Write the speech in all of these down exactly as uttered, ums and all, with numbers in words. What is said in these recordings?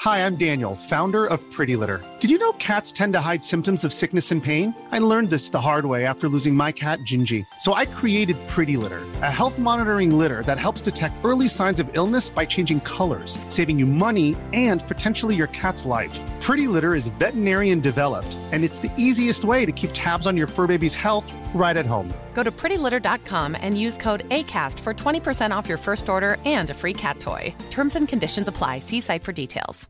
Hi, I'm Daniel, founder of Pretty Litter. Did you know cats tend to hide symptoms of sickness and pain? I learned this the hard way after losing my cat, Gingy. So I created Pretty Litter, a health monitoring litter that helps detect early signs of illness by changing colors, saving you money and potentially your cat's life. Pretty Litter is veterinarian developed, and it's the easiest way to keep tabs on your fur baby's health right at home. Go to pretty litter dot com and use code ACAST for twenty percent off your first order and a free cat toy. Terms and conditions apply. See site for details.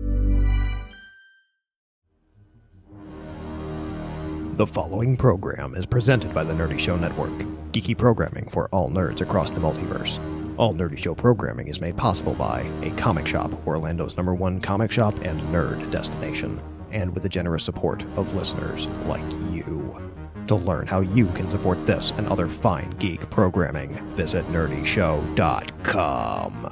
The following program is presented by the Nerdy Show Network, geeky programming for all nerds across the multiverse. All Nerdy Show programming is made possible by A Comic Shop, Orlando's number one comic shop and nerd destination, and with the generous support of listeners like you. To learn how you can support this and other fine geek programming, visit nerdy show dot com.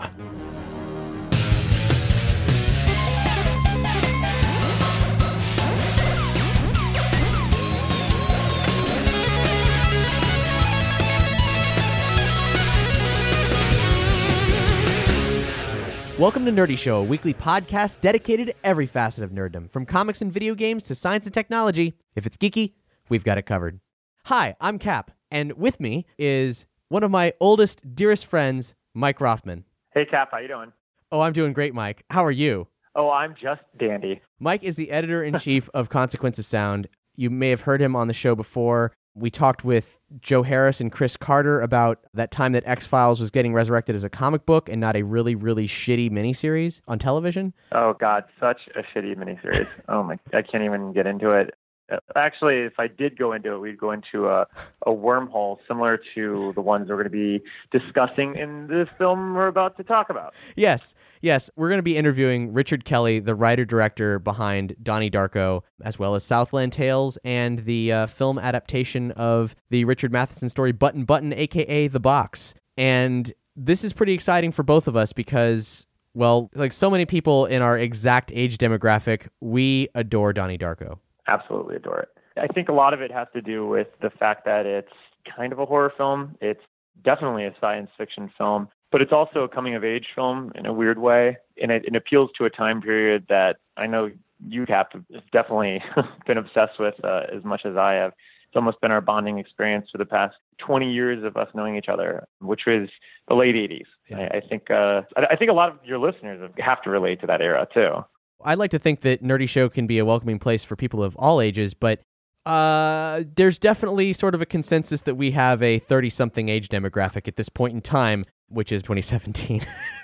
Welcome to Nerdy Show, a weekly podcast dedicated to every facet of nerddom, from comics and video games to science and technology. If it's geeky, we've got it covered. Hi, I'm Cap, and with me is one of my oldest, dearest friends, Mike Rothman. Hey, Cap, how you doing? Oh, I'm doing great, Mike. How are you? Oh, I'm just dandy. Mike is the editor-in-chief of Consequence of Sound. You may have heard him on the show before. We talked with Joe Harris and Chris Carter about that time that X-Files was getting resurrected as a comic book and not a really, really shitty miniseries on television. Oh, God, such a shitty miniseries. Oh, my, I can't even get into it. Actually, if I did go into it, we'd go into a, a wormhole similar to the ones we're going to be discussing in the film we're about to talk about. Yes, yes. We're going to be interviewing Richard Kelly, the writer-director behind Donnie Darko, as well as Southland Tales and the uh, film adaptation of the Richard Matheson story Button Button, a k a. The Box. And this is pretty exciting for both of us because, well, like so many people in our exact age demographic, we adore Donnie Darko. Absolutely adore it. I think a lot of it has to do with the fact that it's kind of a horror film. It's definitely a science fiction film, but it's also a coming-of-age film in a weird way, and it, it appeals to a time period that I know you have definitely been obsessed with uh, as much as I have. It's almost been our bonding experience for the past twenty years of us knowing each other, which was the late eighties. Yeah. I, I think uh, I, I think a lot of your listeners have to relate to that era, too. I'd like to think that Nerdy Show can be a welcoming place for people of all ages, but uh, there's definitely sort of a consensus that we have a thirty-something age demographic at this point in time, which is twenty seventeen.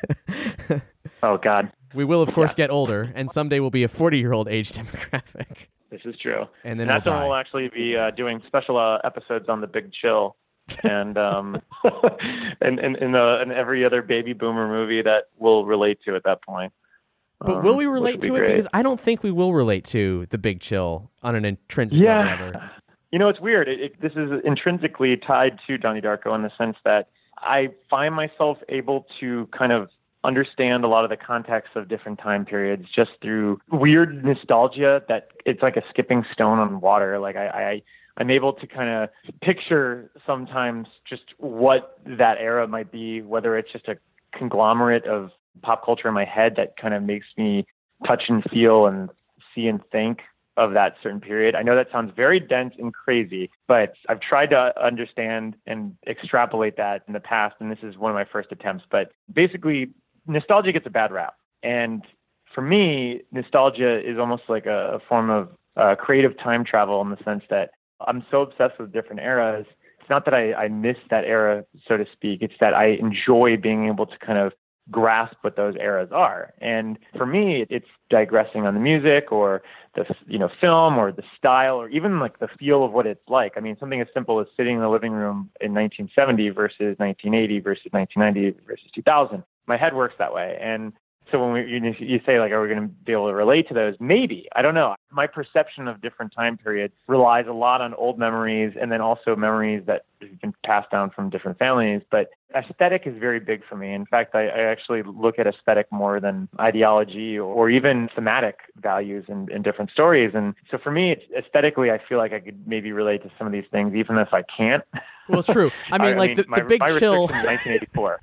Oh, God. We will, of course, yeah. get older, and someday we'll be a forty-year-old age demographic. This is true. And then and that's we'll when die. we'll actually be uh, doing special uh, episodes on The Big Chill. and um and and, and, uh, and every other baby boomer movie that we'll relate to at that point. But um, will we relate to it? Great. Because I don't think we will relate to The Big Chill on an intrinsic yeah. level ever. You know, it's weird. It, it, this is intrinsically tied to Donnie Darko in the sense that I find myself able to kind of understand a lot of the context of different time periods just through weird nostalgia that it's like a skipping stone on water. Like I, I I'm able to kind of picture sometimes just what that era might be, whether it's just a conglomerate of pop culture in my head that kind of makes me touch and feel and see and think of that certain period. I know that sounds very dense and crazy, but I've tried to understand and extrapolate that in the past, and this is one of my first attempts. But basically, nostalgia gets a bad rap. And for me, nostalgia is almost like a, a form of uh, creative time travel in the sense that I'm so obsessed with different eras. It's not that I, I miss that era, so to speak. It's that I enjoy being able to kind of grasp what those eras are. And for me, it's digressing on the music or the, you know, film or the style or even like the feel of what it's like. I mean, something as simple as sitting in the living room in nineteen seventy versus nineteen eighty versus nineteen ninety versus two thousand. My head works that way. And so when we, you, you say like, are we going to be able to relate to those? Maybe. I don't know. my perception of different time periods relies a lot on old memories and then also memories that have been passed down from different families. But aesthetic is very big for me. In fact, I, I actually look at aesthetic more than ideology or even thematic values in, in different stories. And so for me, it's, aesthetically, I feel like I could maybe relate to some of these things, even if I can't. Well, true. I mean, I, like I mean, the, my, the Big my Chill. nineteen eighty-four.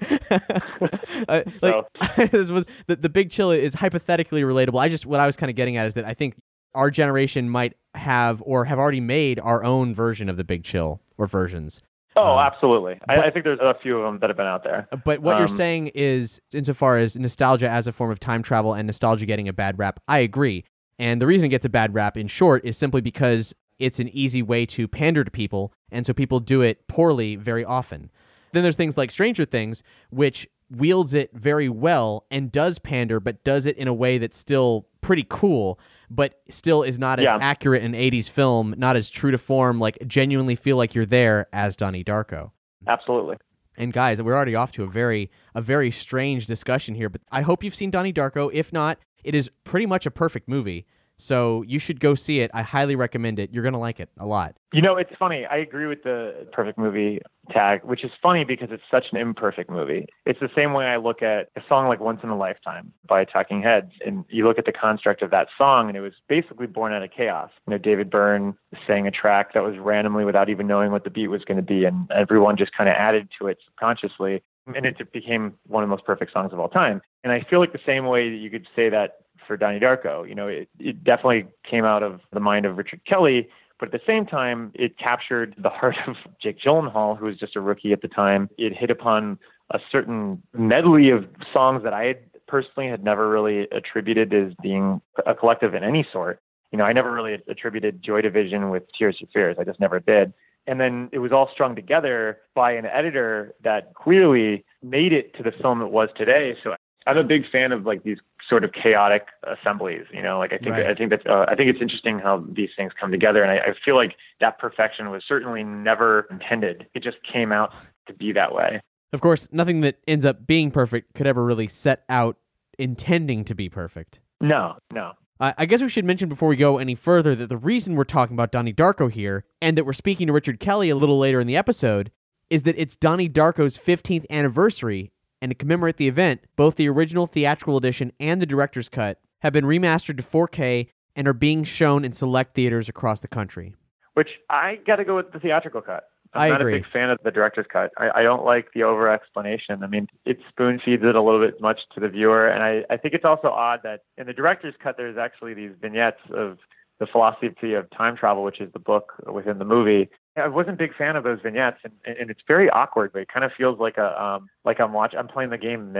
uh, like, this was, the, the Big Chill is hypothetically relatable. I just, what I was kind of getting at is that I think our generation might have or have already made our own version of the Big Chill or versions. Oh, um, absolutely. But, I, I think there's a few of them that have been out there. But what um, you're saying is, insofar as nostalgia as a form of time travel and nostalgia getting a bad rap, I agree. And the reason it gets a bad rap, in short, is simply because it's an easy way to pander to people, and so people do it poorly very often. Then there's things like Stranger Things, which wields it very well and does pander, but does it in a way that's still pretty cool, but still is not as yeah. accurate in eighties film, not as true to form, like genuinely feel like you're there as Donnie Darko. Absolutely. And guys, we're already off to a very a very strange discussion here, but I hope you've seen Donnie Darko. If not, it is pretty much a perfect movie. So you should go see it. I highly recommend it. You're going to like it a lot. You know, it's funny. I agree with the perfect movie tag, which is funny because it's such an imperfect movie. It's the same way I look at a song like Once in a Lifetime by Talking Heads. And you look at the construct of that song, and it was basically born out of chaos. You know, David Byrne sang a track that was randomly without even knowing what the beat was going to be. And everyone just kind of added to it subconsciously. And it became one of the most perfect songs of all time. And I feel like the same way that you could say that for Donnie Darko. You know, it, it definitely came out of the mind of Richard Kelly, but at the same time, it captured the heart of Jake Gyllenhaal, who was just a rookie at the time. It hit upon a certain medley of songs that I had personally had never really attributed as being a collective in any sort. You know, I never really attributed Joy Division with Tears for Fears. I just never did. And then it was all strung together by an editor that clearly made it to the film it was today. So I'm a big fan of like these sort of chaotic assemblies, you know, like I think, right. I think that's, uh, I think it's interesting how these things come together. And I, I feel like that perfection was certainly never intended. It just came out to be that way. Of course, nothing that ends up being perfect could ever really set out intending to be perfect. No, no. Uh, I guess we should mention before we go any further that the reason we're talking about Donnie Darko here, and that we're speaking to Richard Kelly a little later in the episode, is that it's Donnie Darko's fifteenth anniversary. And to commemorate the event, both the original theatrical edition and the director's cut have been remastered to four K and are being shown in select theaters across the country. Which I got to go with the theatrical cut. I'm I not agree. a big fan of the director's cut. I, I don't like the over-explanation. I mean, it spoon feeds it a little bit much to the viewer. And I, I think it's also odd that in the director's cut, there's actually these vignettes of the philosophy of time travel, which is the book within the movie. I wasn't a big fan of those vignettes, and, and it's very awkward. But it kind of feels like a um, like I'm watching, I'm playing the game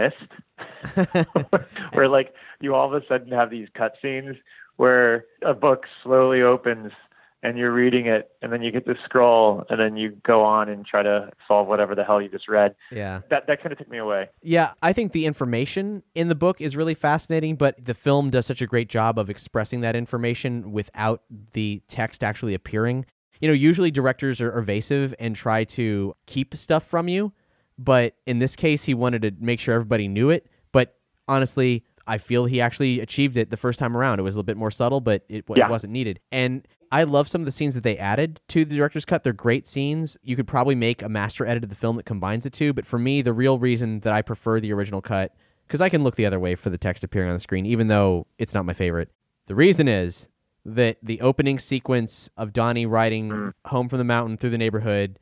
Myst, where like you all of a sudden have these cutscenes where a book slowly opens and you're reading it, and then you get to scroll, and then you go on and try to solve whatever the hell you just read. Yeah, that that kind of took me away. Yeah, I think the information in the book is really fascinating, but the film does such a great job of expressing that information without the text actually appearing. You know, usually directors are evasive and try to keep stuff from you, but in this case, he wanted to make sure everybody knew it. But honestly, I feel he actually achieved it the first time around. It was a little bit more subtle, but it, yeah. it wasn't needed. And I love some of the scenes that they added to the director's cut. They're great scenes. You could probably make a master edit of the film that combines the two, but for me, the real reason that I prefer the original cut, because I can look the other way for the text appearing on the screen, even though it's not my favorite. The reason is that the opening sequence of Donnie riding mm. home from the mountain through the neighborhood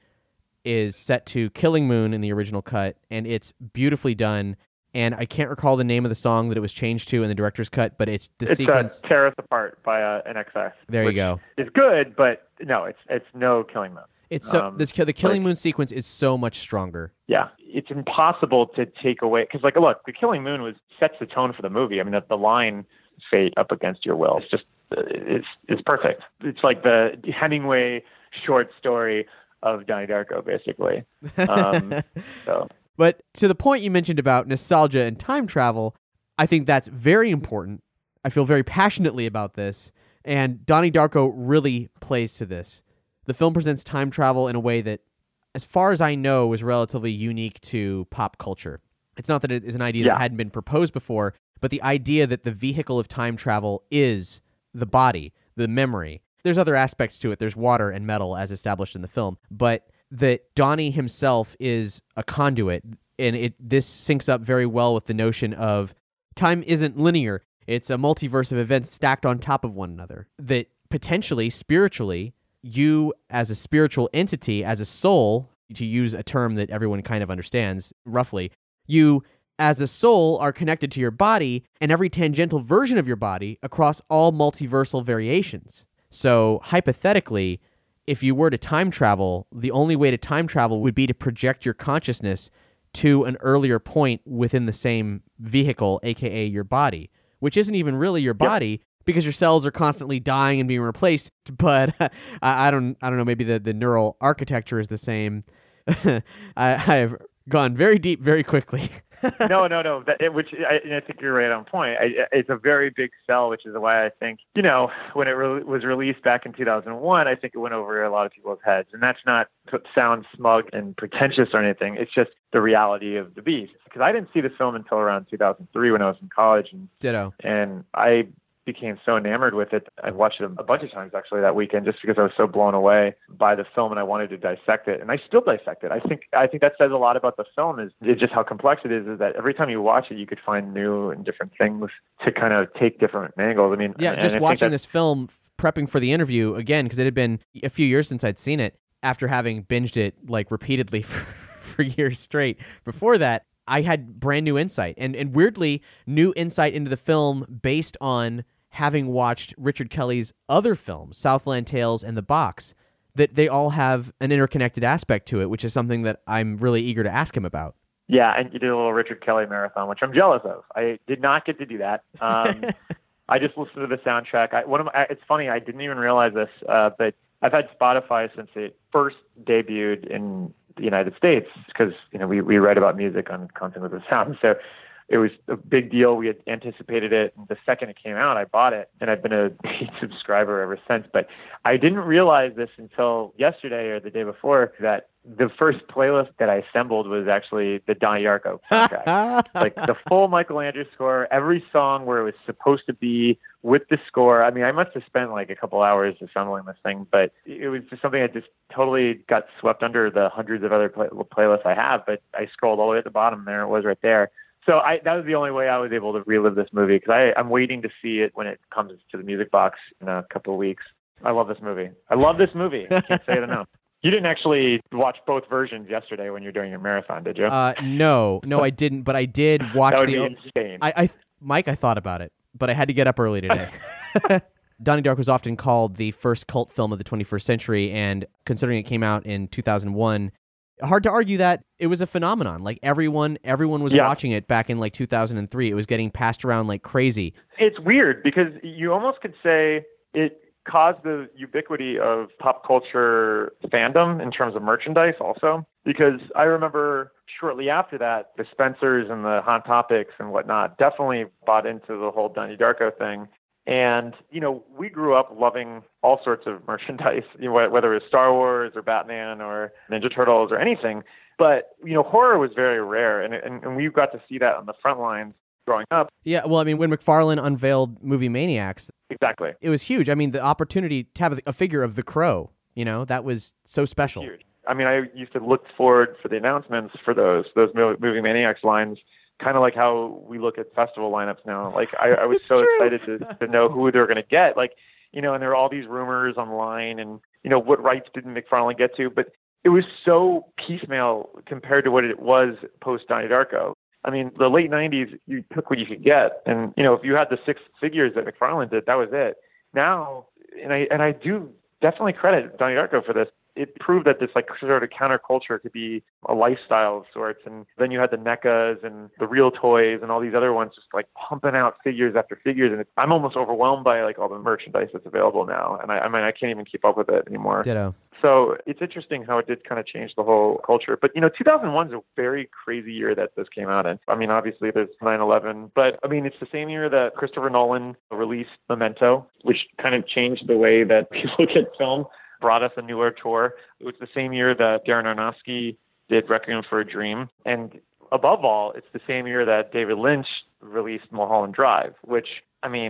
is set to Killing Moon in the original cut, and it's beautifully done. And I can't recall the name of the song that it was changed to in the director's cut, but it's the it's sequence. It's uh, Tear Us Apart by uh, N X S. There you go. It's good, but no, it's it's no Killing Moon. It's so um, this, the Killing like, Moon sequence is so much stronger. Yeah, it's impossible to take away, because like, look, the Killing Moon was sets the tone for the movie. I mean, the, the line "Fate up against your will" it's just it's it's perfect. It's like the Hemingway short story of Donnie Darko, basically. Um, so. But to the point you mentioned about nostalgia and time travel, I think that's very important. I feel very passionately about this, and Donnie Darko really plays to this. The film presents time travel in a way that, as far as I know, is relatively unique to pop culture. It's not that it is an idea yeah. that hadn't been proposed before, but the idea that the vehicle of time travel is the body, the memory. There's other aspects to it. There's water and metal as established in the film, but that Donnie himself is a conduit, and it this syncs up very well with the notion of time isn't linear. It's a multiverse of events stacked on top of one another. That potentially, spiritually, you as a spiritual entity, as a soul, to use a term that everyone kind of understands roughly, you as a soul are connected to your body and every tangential version of your body across all multiversal variations. So hypothetically, if you were to time travel, the only way to time travel would be to project your consciousness to an earlier point within the same vehicle, aka your body, which isn't even really your body. Yep. Because your cells are constantly dying and being replaced, but I, I don't, I don't know. Maybe the, the neural architecture is the same. I, I've gone very deep, very quickly. no, no, no. That, it, which I, I think you're right on point. I, it's a very big cell, which is why I think, you know, when it re- was released back in two thousand one, I think it went over a lot of people's heads. And that's not to sound smug and pretentious or anything. It's just the reality of the beast. Because I didn't see the film until around two thousand three when I was in college. And, Ditto. And I became so enamored with it. I watched it a bunch of times actually that weekend just because I was so blown away by the film and I wanted to dissect it. And I still dissect it. I think I think that says a lot about the film is, is just how complex it is, is that every time you watch it, you could find new and different things to kind of take different angles. I mean, yeah, just watching this film, prepping for the interview again, because it had been a few years since I'd seen it after having binged it like repeatedly for, for years straight. Before that, I had brand new insight and, and weirdly new insight into the film based on having watched Richard Kelly's other films, Southland Tales and The Box, that they all have an interconnected aspect to it, which is something that I'm really eager to ask him about. Yeah, and you did a little Richard Kelly marathon, which I'm jealous of. I did not get to do that. Um, I just listened to the soundtrack. I, one of my, it's funny, I didn't even realize this, uh, but I've had Spotify since it first debuted in the United States because, you know, we, we write about music on Content with the Sound. So it was a big deal. We had anticipated it. And the second it came out, I bought it, and I've been a paid subscriber ever since. But I didn't realize this until yesterday or the day before that the first playlist that I assembled was actually the Donnie Darko soundtrack. Like the full Michelangelo score, every song where it was supposed to be with the score. I mean, I must have spent like a couple hours assembling this thing, but it was just something that just totally got swept under the hundreds of other play- playlists I have. But I scrolled all the way at the bottom, there it was right there. So I, that was the only way I was able to relive this movie because I'm waiting to see it when it comes to the music box in a couple of weeks. I love this movie. I love this movie. I can't say it enough. You didn't actually watch both versions yesterday when you were doing your marathon, did you? Uh, no, no, I didn't. But I did watch that would the. Be insane. I, I, Mike, I thought about it, but I had to get up early today. Donnie Darko was often called the first cult film of the twenty-first century, and considering it came out in two thousand one. Hard to argue that it was a phenomenon. Like everyone, everyone was yeah. watching it back in like two thousand three. It was getting passed around like crazy. It's weird because you almost could say it caused the ubiquity of pop culture fandom in terms of merchandise also. Because I remember shortly after that, the Spencers and the Hot Topics and whatnot definitely bought into the whole Donnie Darko thing. And, you know, we grew up loving all sorts of merchandise, you know, whether it was Star Wars or Batman or Ninja Turtles or anything. But, you know, horror was very rare. And, and, and we got to see that on the front lines growing up. Yeah, well, I mean, when McFarlane unveiled Movie Maniacs, exactly, it was huge. I mean, the opportunity to have a figure of the Crow, you know, that was so special. Huge. I mean, I used to look forward for the announcements for those those Movie Maniacs lines. Kind of like how we look at festival lineups now. Like I, I was so true. excited to, to know who they're going to get. Like, you know, and there are all these rumors online and, you know, what rights did McFarlane get to? But it was so piecemeal compared to what it was post Donnie Darko. I mean, the late nineties, you took what you could get. And, you know, if you had the six figures that McFarlane did, that was it. Now, and I, and I do definitely credit Donnie Darko for this. It proved that this like sort of counterculture could be a lifestyle of sorts. And then you had the N E C As and the Real Toys and all these other ones just like pumping out figures after figures. And it's, I'm almost overwhelmed by like all the merchandise that's available now. And I, I mean, I can't even keep up with it anymore. Ditto. So it's interesting how it did kind of change the whole culture. But, you know, two thousand one is a very crazy year that this came out in. I mean, obviously there's nine eleven, but I mean, it's the same year that Christopher Nolan released Memento, which kind of changed the way that we look at film. Brought us a newer tour. It was the same year that Darren Aronofsky did Requiem for a Dream. And above all, it's the same year that David Lynch released Mulholland Drive, which, I mean,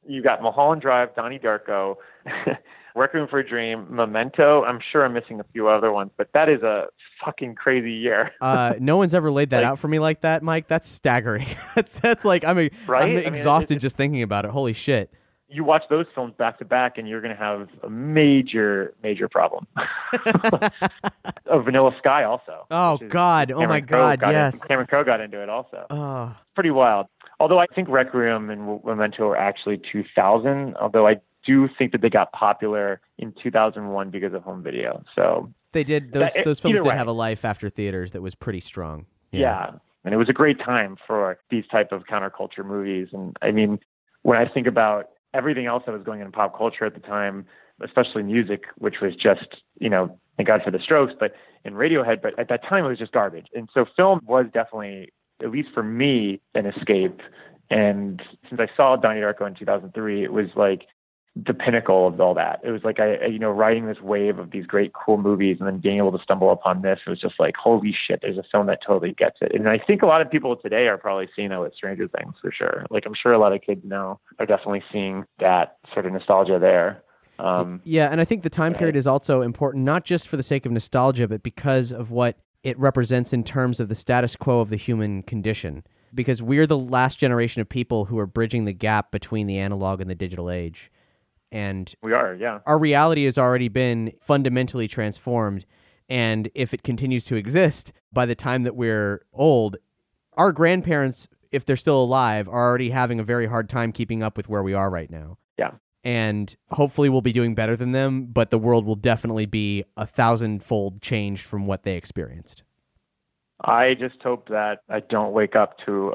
You got Mulholland Drive, Donnie Darko, Requiem for a Dream, Memento. I'm sure I'm missing a few other ones, but that is a fucking crazy year. uh, no one's ever laid that Like- out for me like that, Mike. That's staggering. that's that's like I'm a, Right? I'm I mean, exhausted it's- just thinking about it. Holy shit. You watch those films back to back, and you're going to have a major, major problem. Oh, Vanilla Sky also. Oh which is- God. Oh Cameron my Crowe God. got in- Yes. Cameron Crowe got into it also. Oh. Pretty wild. Although I think Requiem and Memento are actually two thousand, although I do think that they got popular in two thousand one because of home video. So They did those That- those films either did way. have a life after theaters that was pretty strong. yeah. And it was a great time for these type of counterculture movies. And I mean, when I think about everything else that was going on in pop culture at the time, especially music, which was just, you know, thank God for the Strokes, but in Radiohead, but at that time it was just garbage. And so film was definitely, at least for me, an escape. And since I saw Donnie Darko in two thousand three, it was like the pinnacle of all that. It was like, I, I, you know, riding this wave of these great, cool movies and then being able to stumble upon this, it was just like, holy shit, there's a film that totally gets it. And I think a lot of people today are probably seeing that with Stranger Things for sure. Like, I'm sure a lot of kids now are definitely seeing that sort of nostalgia there. Um, Yeah, and I think the time Right. period is also important, not just for the sake of nostalgia, but because of what it represents in terms of the status quo of the human condition. Because we're the last generation of people who are bridging the gap between the analog and the digital age. And we are, yeah. our reality has already been fundamentally transformed. And if it continues to exist, by the time that we're old, our grandparents, if they're still alive, are already having a very hard time keeping up with where we are right now. Yeah. And hopefully we'll be doing better than them, but the world will definitely be a thousand-fold changed from what they experienced. I just hope that I don't wake up to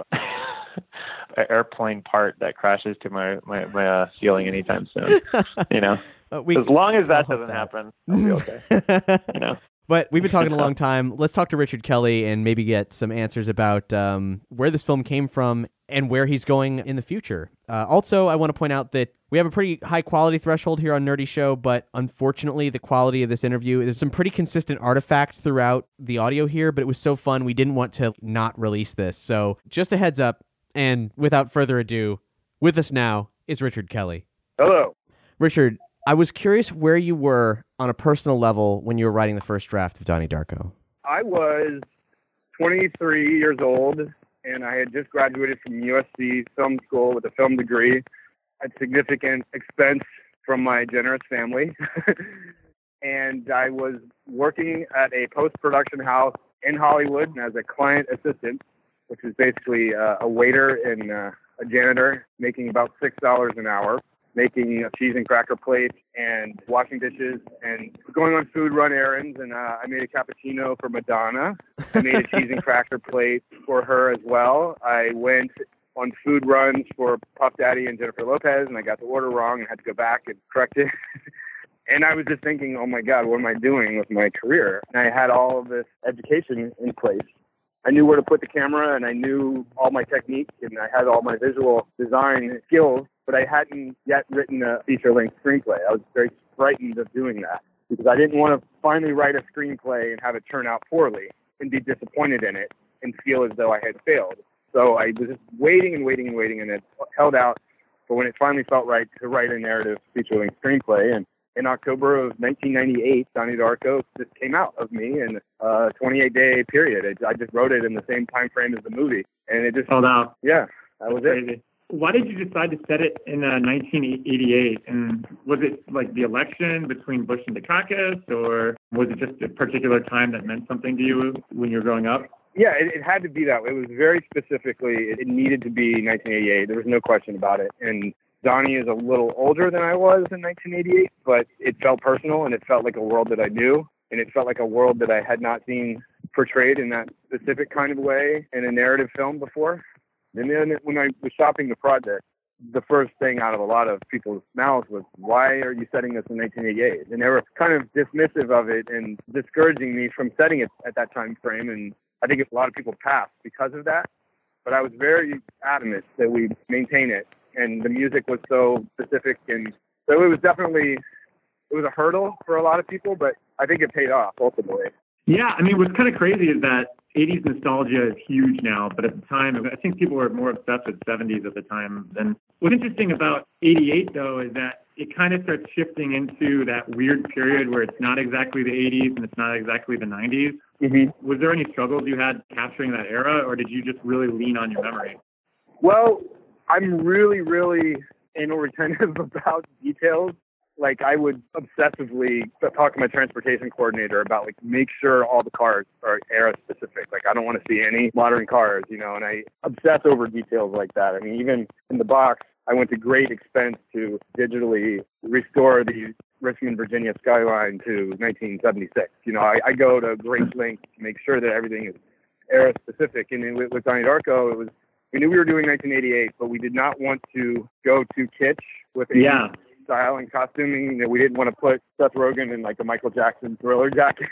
an airplane part that crashes to my, my, my uh, ceiling anytime soon. You know, Uh, we, as long as that I'll hope doesn't that. happen, I'll be okay. You know, But we've been talking a long time. Let's talk to Richard Kelly and maybe get some answers about um, where this film came from and where he's going in the future. Uh, also, I want to point out that we have a pretty high quality threshold here on Nerdy Show, but unfortunately, the quality of this interview, there's some pretty consistent artifacts throughout the audio here, but it was so fun, we didn't want to not release this. So just a heads up, and without further ado, with us now is Richard Kelly. hello. Richard, I was curious where you were on a personal level when you were writing the first draft of Donnie Darko. I was twenty-three years old, and I had just graduated from U S C Film School with a film degree at significant expense from my generous family. And I was working at a post-production house in Hollywood as a client assistant, which is basically uh, a waiter and uh, a janitor, making about six dollars an hour, making a cheese and cracker plate and washing dishes and going on food run errands. And uh, I made a cappuccino for Madonna. I made a cheese and cracker plate for her as well. I went on food runs for Puff Daddy and Jennifer Lopez, and I got the order wrong and had to go back and correct it. And I was just thinking, oh my God, what am I doing with my career? And I had all of this education in place. I knew where to put the camera, and I knew all my techniques, and I had all my visual design skills, but I hadn't yet written a feature-length screenplay. I was very frightened of doing that because I didn't want to finally write a screenplay and have it turn out poorly and be disappointed in it and feel as though I had failed. So I was just waiting and waiting and waiting, and it held out for when it finally felt right to write a narrative feature-length screenplay. And in October of nineteen ninety-eight, Donnie Darko just came out of me in a twenty-eight day period. It, I just wrote it in the same time frame as the movie, and it just held out. Yeah, that was it. Crazy. Why did you decide to set it in uh, nineteen eighty-eight? And was it like the election between Bush and Dukakis, or was it just a particular time that meant something to you when you were growing up? Yeah, it, it had to be that. It was very specifically, it needed to be nineteen eighty-eight. There was no question about it. And Donnie is a little older than I was in nineteen eighty-eight, but it felt personal, and it felt like a world that I knew, and it felt like a world that I had not seen portrayed in that specific kind of way in a narrative film before. And then when I was shopping the project, the first thing out of a lot of people's mouths was, why are you setting this in nineteen eighty-eight? And they were kind of dismissive of it and discouraging me from setting it at that time frame. And I think a lot of people passed because of that. But I was very adamant that we maintain it. And the music was so specific. And so it was definitely, it was a hurdle for a lot of people, but I think it paid off ultimately. Yeah, I mean, what's kind of crazy is that eighties nostalgia is huge now, but at the time, I think people were more obsessed with seventies at the time. And what's interesting about eighty-eight, though, is that it kind of starts shifting into that weird period where it's not exactly the eighties and it's not exactly the nineties. Mm-hmm. Was there any struggles you had capturing that era, or did you just really lean on your memory? Well, I'm really, really anal retentive about details. Like, I would obsessively talk to my transportation coordinator about, like, make sure all the cars are era specific. Like, I don't want to see any modern cars, you know, and I obsess over details like that. I mean, even in the box, I went to great expense to digitally restore the Richmond, Virginia skyline to nineteen seventy-six. You know, I, I go to great lengths to make sure that everything is era specific. And with, with Donnie Darko, it was, we knew we were doing nineteen eighty-eight, but we did not want to go too kitsch with a yeah. style and costuming. That we didn't want to put Seth Rogen in like a Michael Jackson Thriller jacket.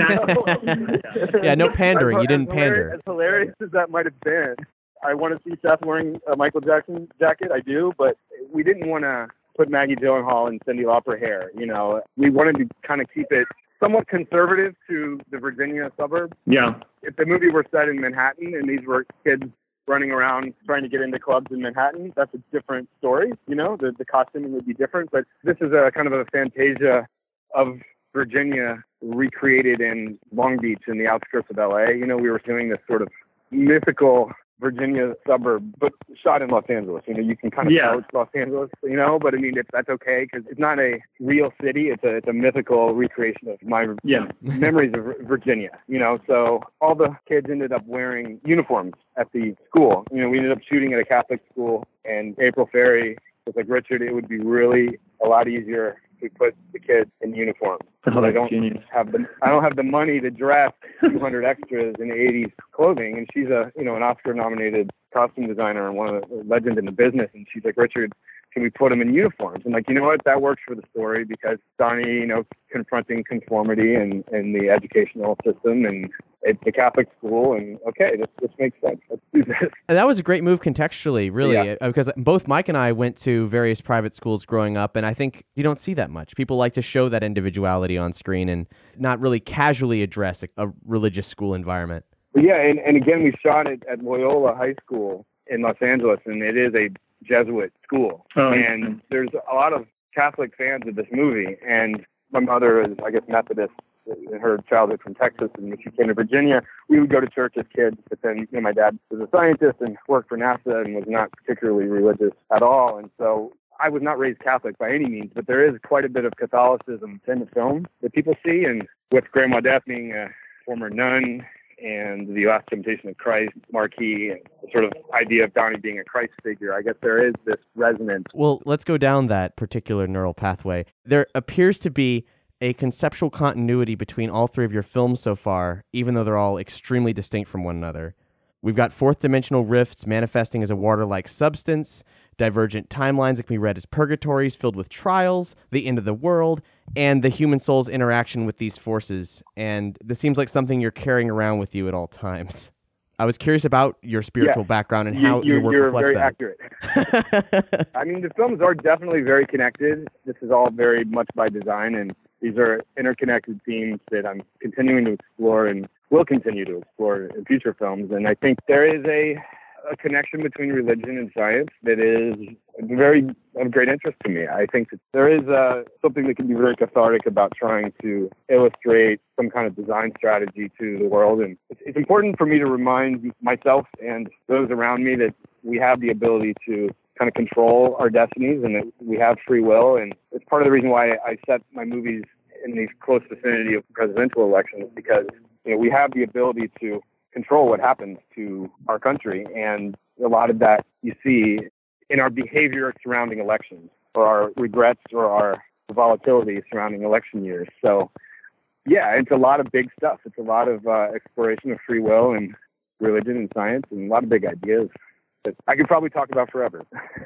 Exactly. Yeah, no pandering. As, you didn't as pander. As hilarious as that might have been, I want to see Seth wearing a Michael Jackson jacket. I do, but we didn't want to put Maggie Gyllenhaal and Cyndi Lauper hair. You know, we wanted to kind of keep it somewhat conservative to the Virginia suburbs. Yeah. If the movie were set in Manhattan and these were kids running around trying to get into clubs in Manhattan, that's a different story. You know, the, the costuming would be different. But this is a kind of a fantasia of Virginia recreated in Long Beach in the outskirts of L A. You know, we were doing this sort of mythical Virginia suburb, but shot in Los Angeles. You know, you can kind of yeah. tell it's Los Angeles, you know, but I mean, if that's okay, because it's not a real city. It's a, it's a mythical recreation of my yeah. memories of Virginia, you know. So all the kids ended up wearing uniforms at the school. You know, we ended up shooting at a Catholic school, and April Ferry was like, Richard, it would be really a lot easier if we put the kids in uniforms. Oh, I don't genius. have the I don't have the money to dress two hundred extras in eighties clothing, and she's a you know an Oscar-nominated costume designer and one of the legends in the business. And she's like, Richard, can we put them in uniforms? And like, you know what, that works for the story because Donnie, you know, confronting conformity and, and the educational system and it's a Catholic school, and okay, this, this makes sense. Let's do this. And that was a great move contextually, really, yeah. because both Mike and I went to various private schools growing up, and I think you don't see that much. People like to show that individuality on screen and not really casually address a, a religious school environment. Yeah, and, and again, we shot it at Loyola High School in Los Angeles, and it is a Jesuit school. Oh, and yeah. there's a lot of Catholic fans of this movie, and my mother is, I guess, Methodist in her childhood from Texas, and when she came to Virginia, we would go to church as kids, but then, you know, my dad was a scientist and worked for NASA and was not particularly religious at all, and so I was not raised Catholic by any means, but there is quite a bit of Catholicism in the film that people see, and with Grandma Death being a former nun, and the Last Temptation of Christ, Marquis, and the sort of idea of Donnie being a Christ figure, I guess there is this resonance. Well, let's go down that particular neural pathway. There appears to be a conceptual continuity between all three of your films so far, even though they're all extremely distinct from one another. We've got fourth dimensional rifts manifesting as a water-like substance, divergent timelines that can be read as purgatories filled with trials, the end of the world, and the human soul's interaction with these forces. And this seems like something you're carrying around with you at all times. I was curious about your spiritual yeah. background and you, how your work you're reflects very that. Accurate. I mean, the films are definitely very connected. This is all very much by design, and these are interconnected themes that I'm continuing to explore and will continue to explore in future films. And I think there is a a connection between religion and science that is very of great interest to me. I think that there is uh, something that can be very cathartic about trying to illustrate some kind of design strategy to the world. And it's, it's important for me to remind myself and those around me that we have the ability to kind of control our destinies and that we have free will. And it's part of the reason why I set my movies in the close vicinity of presidential elections, because you know we have the ability to control what happens to our country, and a lot of that you see in our behavior surrounding elections, or our regrets, or our volatility surrounding election years. So, yeah, it's a lot of big stuff. It's a lot of uh, exploration of free will and religion and science, and a lot of big ideas that I could probably talk about forever.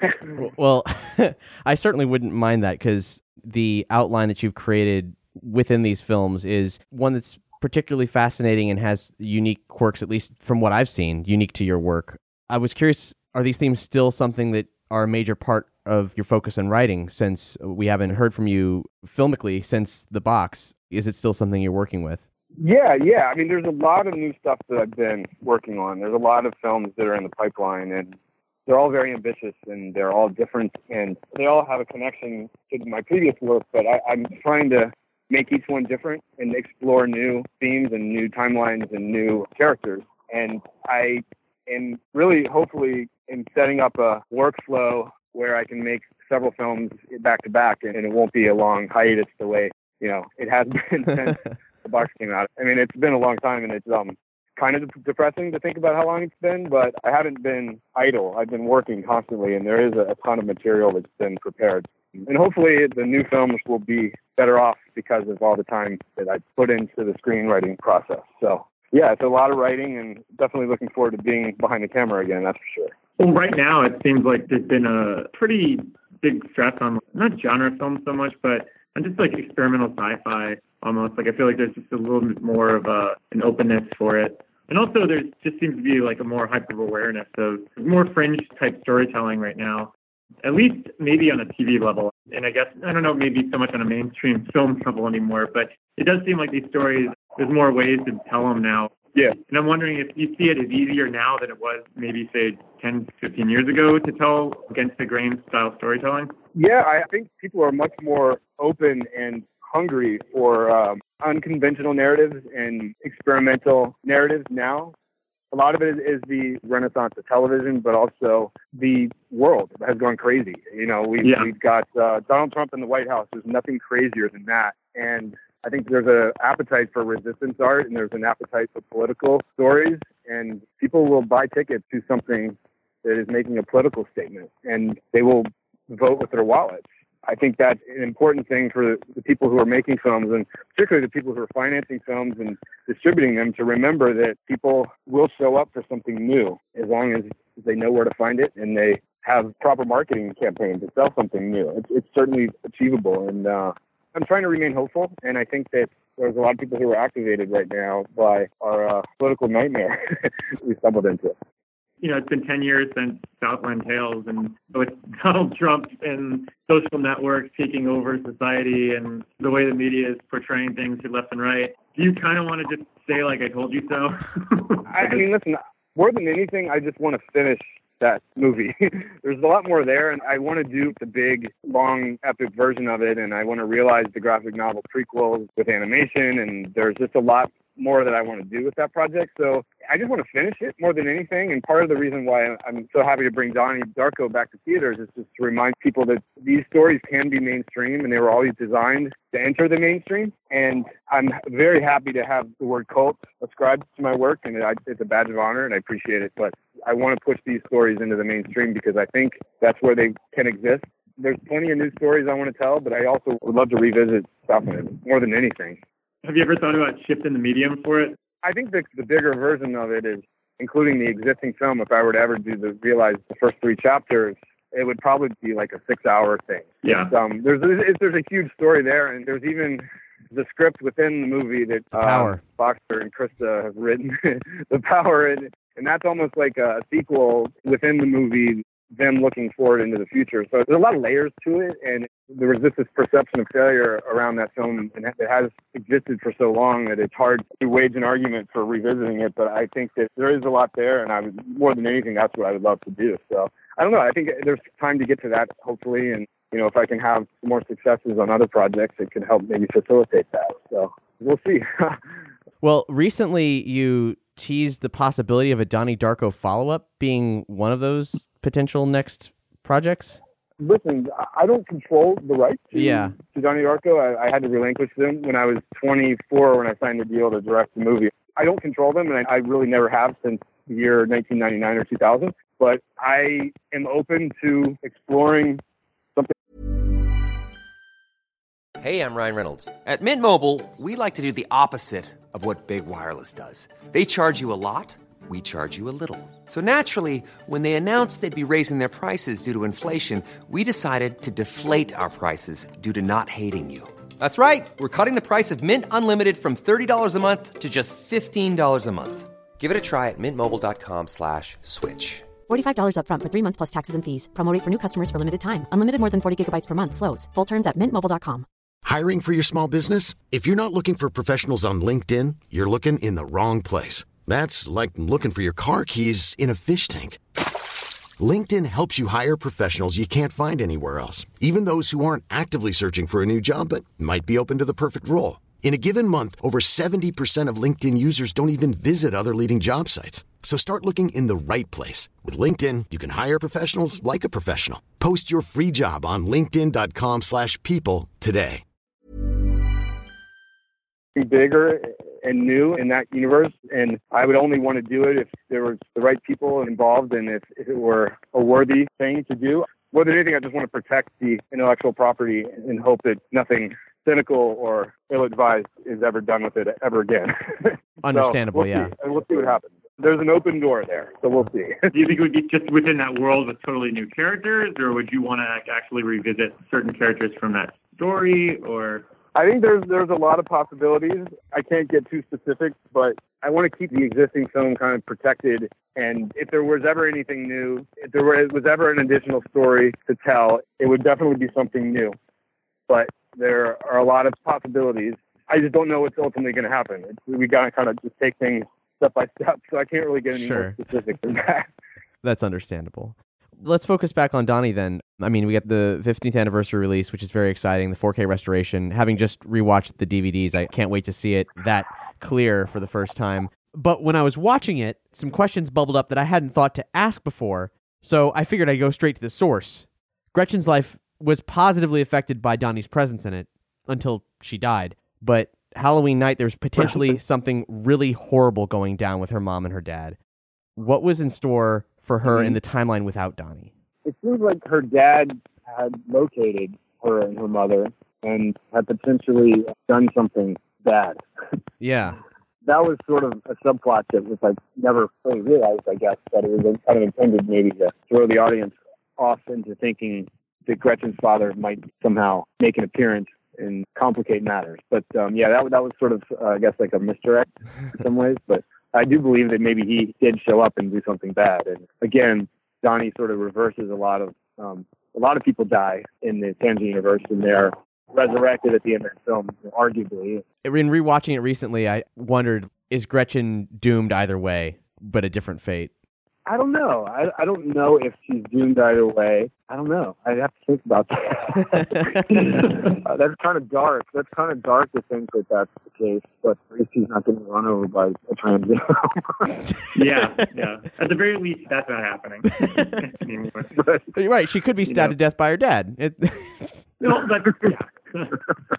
Well, I certainly wouldn't mind that, because the outline that you've created within these films is one that's particularly fascinating and has unique quirks, at least from what I've seen, unique to your work. I was curious, are these themes still something that are a major part of your focus in writing, since we haven't heard from you filmically since The Box? Is it still something you're working with? Yeah, yeah. I mean, there's a lot of new stuff that I've been working on. There's a lot of films that are in the pipeline, and they're all very ambitious, and they're all different, and they all have a connection to my previous work, but I, I'm trying to make each one different and explore new themes and new timelines and new characters. And I am really, hopefully, in setting up a workflow where I can make several films back to back, and it won't be a long hiatus the way, you know, it has been since the box came out. I mean, it's been a long time, and it's um kind of depressing to think about how long it's been, but I haven't been idle. I've been working constantly, and there is a, a ton of material that's been prepared. And hopefully the new films will be better off because of all the time that I put into the screenwriting process. So, yeah, it's a lot of writing, and definitely looking forward to being behind the camera again, that's for sure. Well, right now it seems like there's been a pretty big stress on not genre films so much, but on just like experimental sci-fi almost. Like I feel like there's just a little bit more of a an openness for it. And also there just seems to be like a more hyper-awareness of more fringe-type storytelling right now, at least maybe on a T V level. And I guess, I don't know, maybe so much on a mainstream film level anymore, but it does seem like these stories, there's more ways to tell them now. Yeah. And I'm wondering if you see it as easier now than it was maybe, say, ten, fifteen years ago to tell against the grain style storytelling? Yeah, I think people are much more open and hungry for um, unconventional narratives and experimental narratives now. A lot of it is the renaissance of television, but also the world has gone crazy. You know, we've, yeah. we've got uh, Donald Trump in the White House. There's nothing crazier than that. And I think there's an appetite for resistance art, and there's an appetite for political stories, and people will buy tickets to something that is making a political statement, and they will vote with their wallets. I think that's an important thing for the people who are making films, and particularly the people who are financing films and distributing them, to remember that people will show up for something new as long as they know where to find it and they have proper marketing campaigns to sell something new. It's, it's certainly achievable, and uh, I'm trying to remain hopeful, and I think that there's a lot of people who are activated right now by our uh, political nightmare we stumbled into. You know, it's been ten years since Southland Tales, and with Donald Trump and social networks taking over society and the way the media is portraying things to left and right, do you kind of want to just say, like, I told you so? I mean, listen, more than anything, I just want to finish that movie. There's a lot more there, and I want to do the big, long, epic version of it, and I want to realize the graphic novel prequels with animation, and there's just a lot more that I want to do with that project. So I just want to finish it more than anything. And part of the reason why I'm so happy to bring Donnie Darko back to theaters is just to remind people that these stories can be mainstream, and they were always designed to enter the mainstream. And I'm very happy to have the word cult ascribed to my work, and it's a badge of honor, and I appreciate it. But I want to push these stories into the mainstream because I think that's where they can exist. There's plenty of new stories I want to tell, but I also would love to revisit Southland more than anything. Have you ever thought about shifting the medium for it? I think the, the bigger version of it is including the existing film. If I were to ever do the realize the first three chapters, it would probably be like a six-hour thing. Yeah. Um, there's a, there's a huge story there, and there's even the script within the movie that uh, Boxer and Krista have written, The Power, and, and that's almost like a sequel within the movie, them looking forward into the future. So there's a lot of layers to it, and there was just this perception of failure around that film, and it has existed for so long that it's hard to wage an argument for revisiting it. But I think that there is a lot there, and I would, more than anything, that's what I would love to do. So I don't know. I think there's time to get to that, hopefully, and you know, if I can have more successes on other projects, it could help maybe facilitate that. So we'll see. Well, recently you teased the possibility of a Donnie Darko follow-up being one of those potential next projects. Listen, I don't control the rights to, yeah. to Donnie Darko. I, I had to relinquish them when I was twenty-four when I signed the deal to direct the movie. I don't control them, and I, I really never have since the year nineteen ninety-nine or two thousand. But I am open to exploring something. Hey, I'm Ryan Reynolds. At Mint Mobile, we like to do the opposite of what Big Wireless does. They charge you a lot. We charge you a little. So naturally, when they announced they'd be raising their prices due to inflation, we decided to deflate our prices due to not hating you. That's right. We're cutting the price of Mint Unlimited from thirty dollars a month to just fifteen dollars a month. Give it a try at mintmobile.com slash switch. forty-five dollars up front for three months plus taxes and fees. Promo rate for new customers for limited time. Unlimited more than forty gigabytes per month slows. Full terms at mint mobile dot com. Hiring for your small business? If you're not looking for professionals on LinkedIn, you're looking in the wrong place. That's like looking for your car keys in a fish tank. LinkedIn helps you hire professionals you can't find anywhere else, even those who aren't actively searching for a new job but might be open to the perfect role. In a given month, over seventy percent of LinkedIn users don't even visit other leading job sites. So start looking in the right place. With LinkedIn, you can hire professionals like a professional. Post your free job on linkedin.com slash people today. Be bigger and new in that universe, and I would only want to do it if there was the right people involved and if, if it were a worthy thing to do. More than anything, I just want to protect the intellectual property and hope that nothing cynical or ill-advised is ever done with it ever again. Understandable, so we'll yeah. See. And we'll see what happens. There's an open door there, so we'll see. Do you think it would be just within that world with totally new characters, or would you want to actually revisit certain characters from that story, or... I think there's there's a lot of possibilities. I can't get too specific, but I want to keep the existing film kind of protected. And if there was ever anything new, if there were, was ever an additional story to tell, it would definitely be something new. But there are a lot of possibilities. I just don't know what's ultimately going to happen. It's, we got to kind of just take things step by step, so I can't really get any Sure. more specific than that. That's understandable. Let's focus back on Donnie then. I mean, we got the fifteenth anniversary release, which is very exciting, the four K restoration. Having just rewatched the D V Ds, I can't wait to see it that clear for the first time. But when I was watching it, some questions bubbled up that I hadn't thought to ask before, so I figured I'd go straight to the source. Gretchen's life was positively affected by Donnie's presence in it until she died. But Halloween night, there was potentially something really horrible going down with her mom and her dad. What was in store for her mm-hmm. in the timeline without Donnie? It seems like her dad had located her and her mother and had potentially done something bad. Yeah. That was sort of a subplot that was like never fully realized, I guess, that it was kind of intended maybe to throw the audience off into thinking that Gretchen's father might somehow make an appearance and complicate matters. But um, yeah, that, that was sort of, uh, I guess, like a misdirect in some ways. But I do believe that maybe he did show up and do something bad. And again, Donnie sort of reverses a lot of, um, a lot of people die in the Tangent universe and they're resurrected at the end of the film, arguably. In rewatching it recently, I wondered, is Gretchen doomed either way, but a different fate? I don't know. I, I don't know if she's doomed either way. I don't know. I'd have to think about that. uh, that's kind of dark. That's kind of dark to think that that's the case, but at least she's not getting run over by a transit. yeah, yeah. At the very least, that's not happening anymore. But, You're right. She could be stabbed to death by her dad. It... no, but,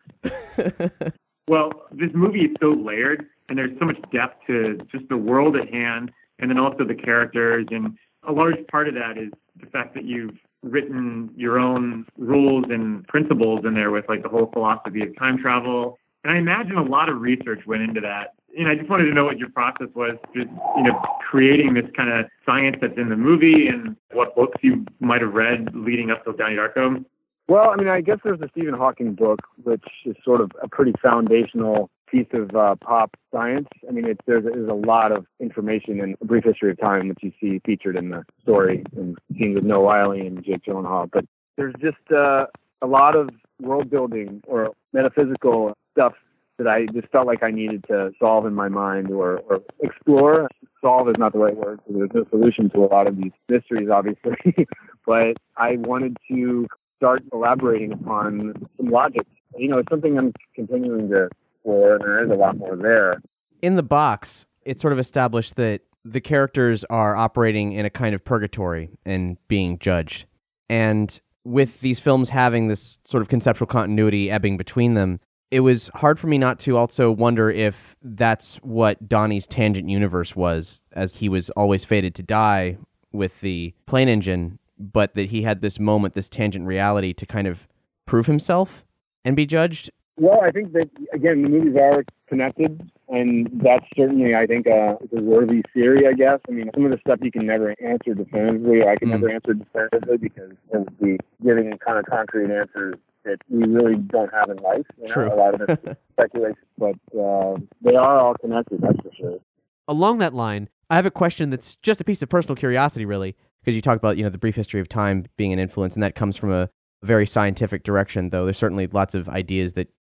yeah. Well, this movie is so layered, and there's so much depth to just the world at hand, and then also the characters. And a large part of that is the fact that you've written your own rules and principles in there with like the whole philosophy of time travel. And I imagine a lot of research went into that. And I just wanted to know what your process was, just, you know, creating this kind of science that's in the movie and what books you might have read leading up to Donnie Darko. Well, I mean, I guess there's the Stephen Hawking book, which is sort of a pretty foundational piece of uh, pop science. I mean, it's, there's, there's a lot of information in A Brief History of Time, which you see featured in the story and seen with Noah Wyle and Jake Gyllenhaal. But there's just uh, a lot of world building or metaphysical stuff that I just felt like I needed to solve in my mind or, or explore. Solve is not the right word, because there's no solution to a lot of these mysteries, obviously. But I wanted to start elaborating upon some logic. You know, it's something I'm continuing to explore, and there is a lot more there. In the box, it's sort of established that the characters are operating in a kind of purgatory and being judged. And with these films having this sort of conceptual continuity ebbing between them, it was hard for me not to also wonder if that's what Donnie's Tangent universe was, as he was always fated to die with the plane engine, but that he had this moment, this tangent reality, to kind of prove himself and be judged. Well, I think that, again, the movies are connected, and that's certainly, I think, uh, a worthy theory, I guess. I mean, some of the stuff you can never answer definitively, or I can mm. never answer definitively, because it would be giving kind of concrete answers that we really don't have in life. You know? True. A lot of it's speculation, but uh, they are all connected, that's for sure. Along that line, I have a question that's just a piece of personal curiosity, really, because you talk about, you know, the Brief History of Time being an influence, and that comes from a very scientific direction, though there's certainly lots of ideas that